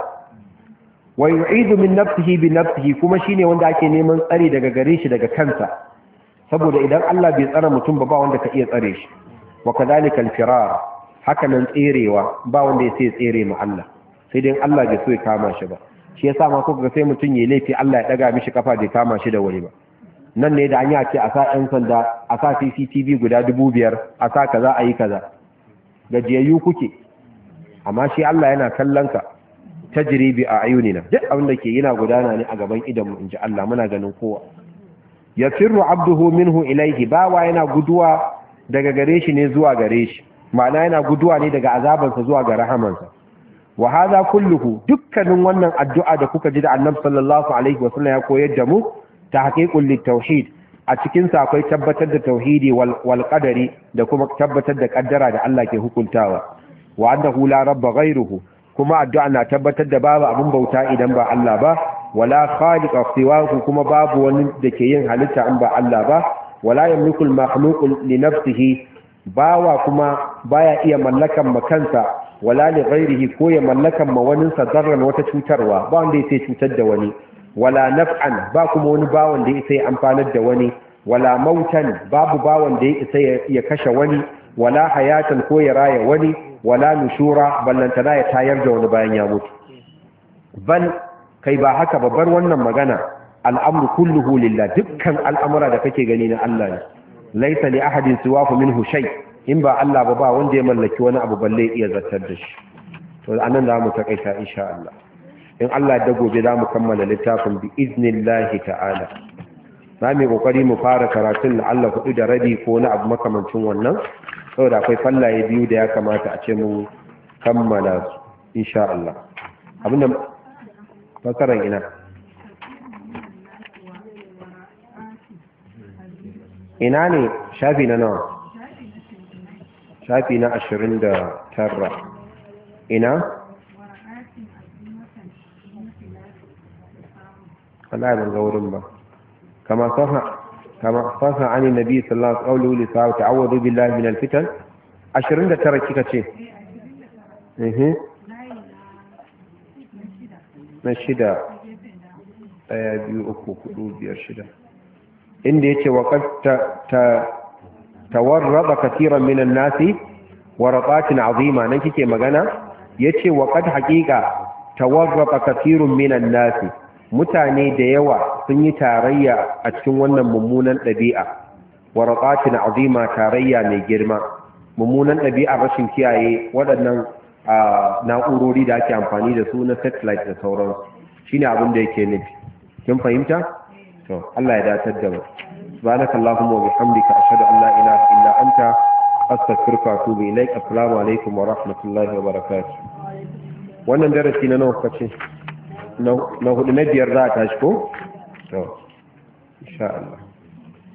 wa yu'idu min nafsihi bi nafsihi kuma shine wanda ake neman tsari daga gare shi daga kansa saboda idan Allah bai tsara mutum ba ba wanda ka iya tsare shi wa kadhalika al-firar haka nan tserewa ba wanda ya sai tsere mu Allah sai dai Allah bai so ya kama shi ba shi yasa ma kuka ga sai mutum yayi laifi Allah ya daga mishi kafa bai kama shi da wuri ba nan ne da an yi a ce a sa ɗan sanda a sa C C T V guda dubu biyar a sa kaza a yi kaza gajiyayyu kuke amma shi Allah yana kallon ka tajribi a ayunina duk abin da ke yana gudana ne a gaban idanmu inji Allah muna ganin kowa yafirru abduhu minhu ilayhi bawa yana guduwa daga gare shi ne zuwa gare shi ma'ana yana guduwa ne daga azabansa zuwa ga rahamansa wa hadha kulluhu dukkanin wannan addu'a da kuka ji da Annabi sallallahu alaihi wasallam ya koyar da mu tahqiqul litauhid a cikin sa akwai tabbatar da tauhidi wal, wal qadari da kuma tabbatar da kaddara da Allah ke hukuntawa wa annahu la rabba ghayruhu kuma addu'a na tabbatar da babu abin bauta idan ba Allah ba wala khaliqa siwahu kuma babu wani da ke yin halitta in ba Allah ba wala yamliku al-makhluq li nafsihi bawa kuma baya iya mallakan makansa wala li ghairihi ko ya mallakan ma wani sadarran wata cutarwa ba wanda yake cutar da wani wala naf'an ba kuma wani bawan da yake amfanar da wani wala mautan babu bawan da yake ya kashe wani wala hayatan ko ya raya wani wala nushura ballantana ya tayar da wani bayan ya mutu bal kai ba haka babbar wannan magana al'amru kulluhu lillah dukkan al'amura da kake gani na Allah ne laisa li ahadin siwahu minhu shay in ba Allah ba ba wanda ya mallaki wani abu balle iya zartar da shi to anan za mu takaita insha Allah in Allah ya gobe za mu kammala littafin bi iznillahi ta'ala za mu kokari mu fara karatun la Allah kudu da rabi ko na abu makamancin wannan saboda akwai fallaye biyu da ya kamata a ce mu kammala su insha Allah abinda fasaran ina ina ne shafi na nawa shafi na ashirin da tara ina Allah ban ga wurin ba kama saha kama saha ani nabi sallallahu alaihi wa sallam ta'awudu billahi min alfitan ashirin da tara kika ce eh na shida daya biyu uku hudu biyar shida inda yace wa qad tawarraba katiran minan nasi waraqatin azima nan kike magana yace wa qad haqiqa tawarraba katirun minan nasi mutane da yawa sun yi tarayya a cikin wannan mummunan dabi'a waraqatin azima tarayya mai girma mummunan dabi'a rashin kiyaye waɗannan na'urori da ake amfani da su na satellite da sauransu shine abin da yake nufi kin fahimta to Allah ya datar da mu subhanaka allahumma wa bihamdika ashhadu an la ilaha illa anta astaghfiruka wa atubu ilaik assalamu alaikum wa rahmatullahi wa barakatuh wannan darasi na nawa kace na hudu na biyar za ta tashi ko to insha Allah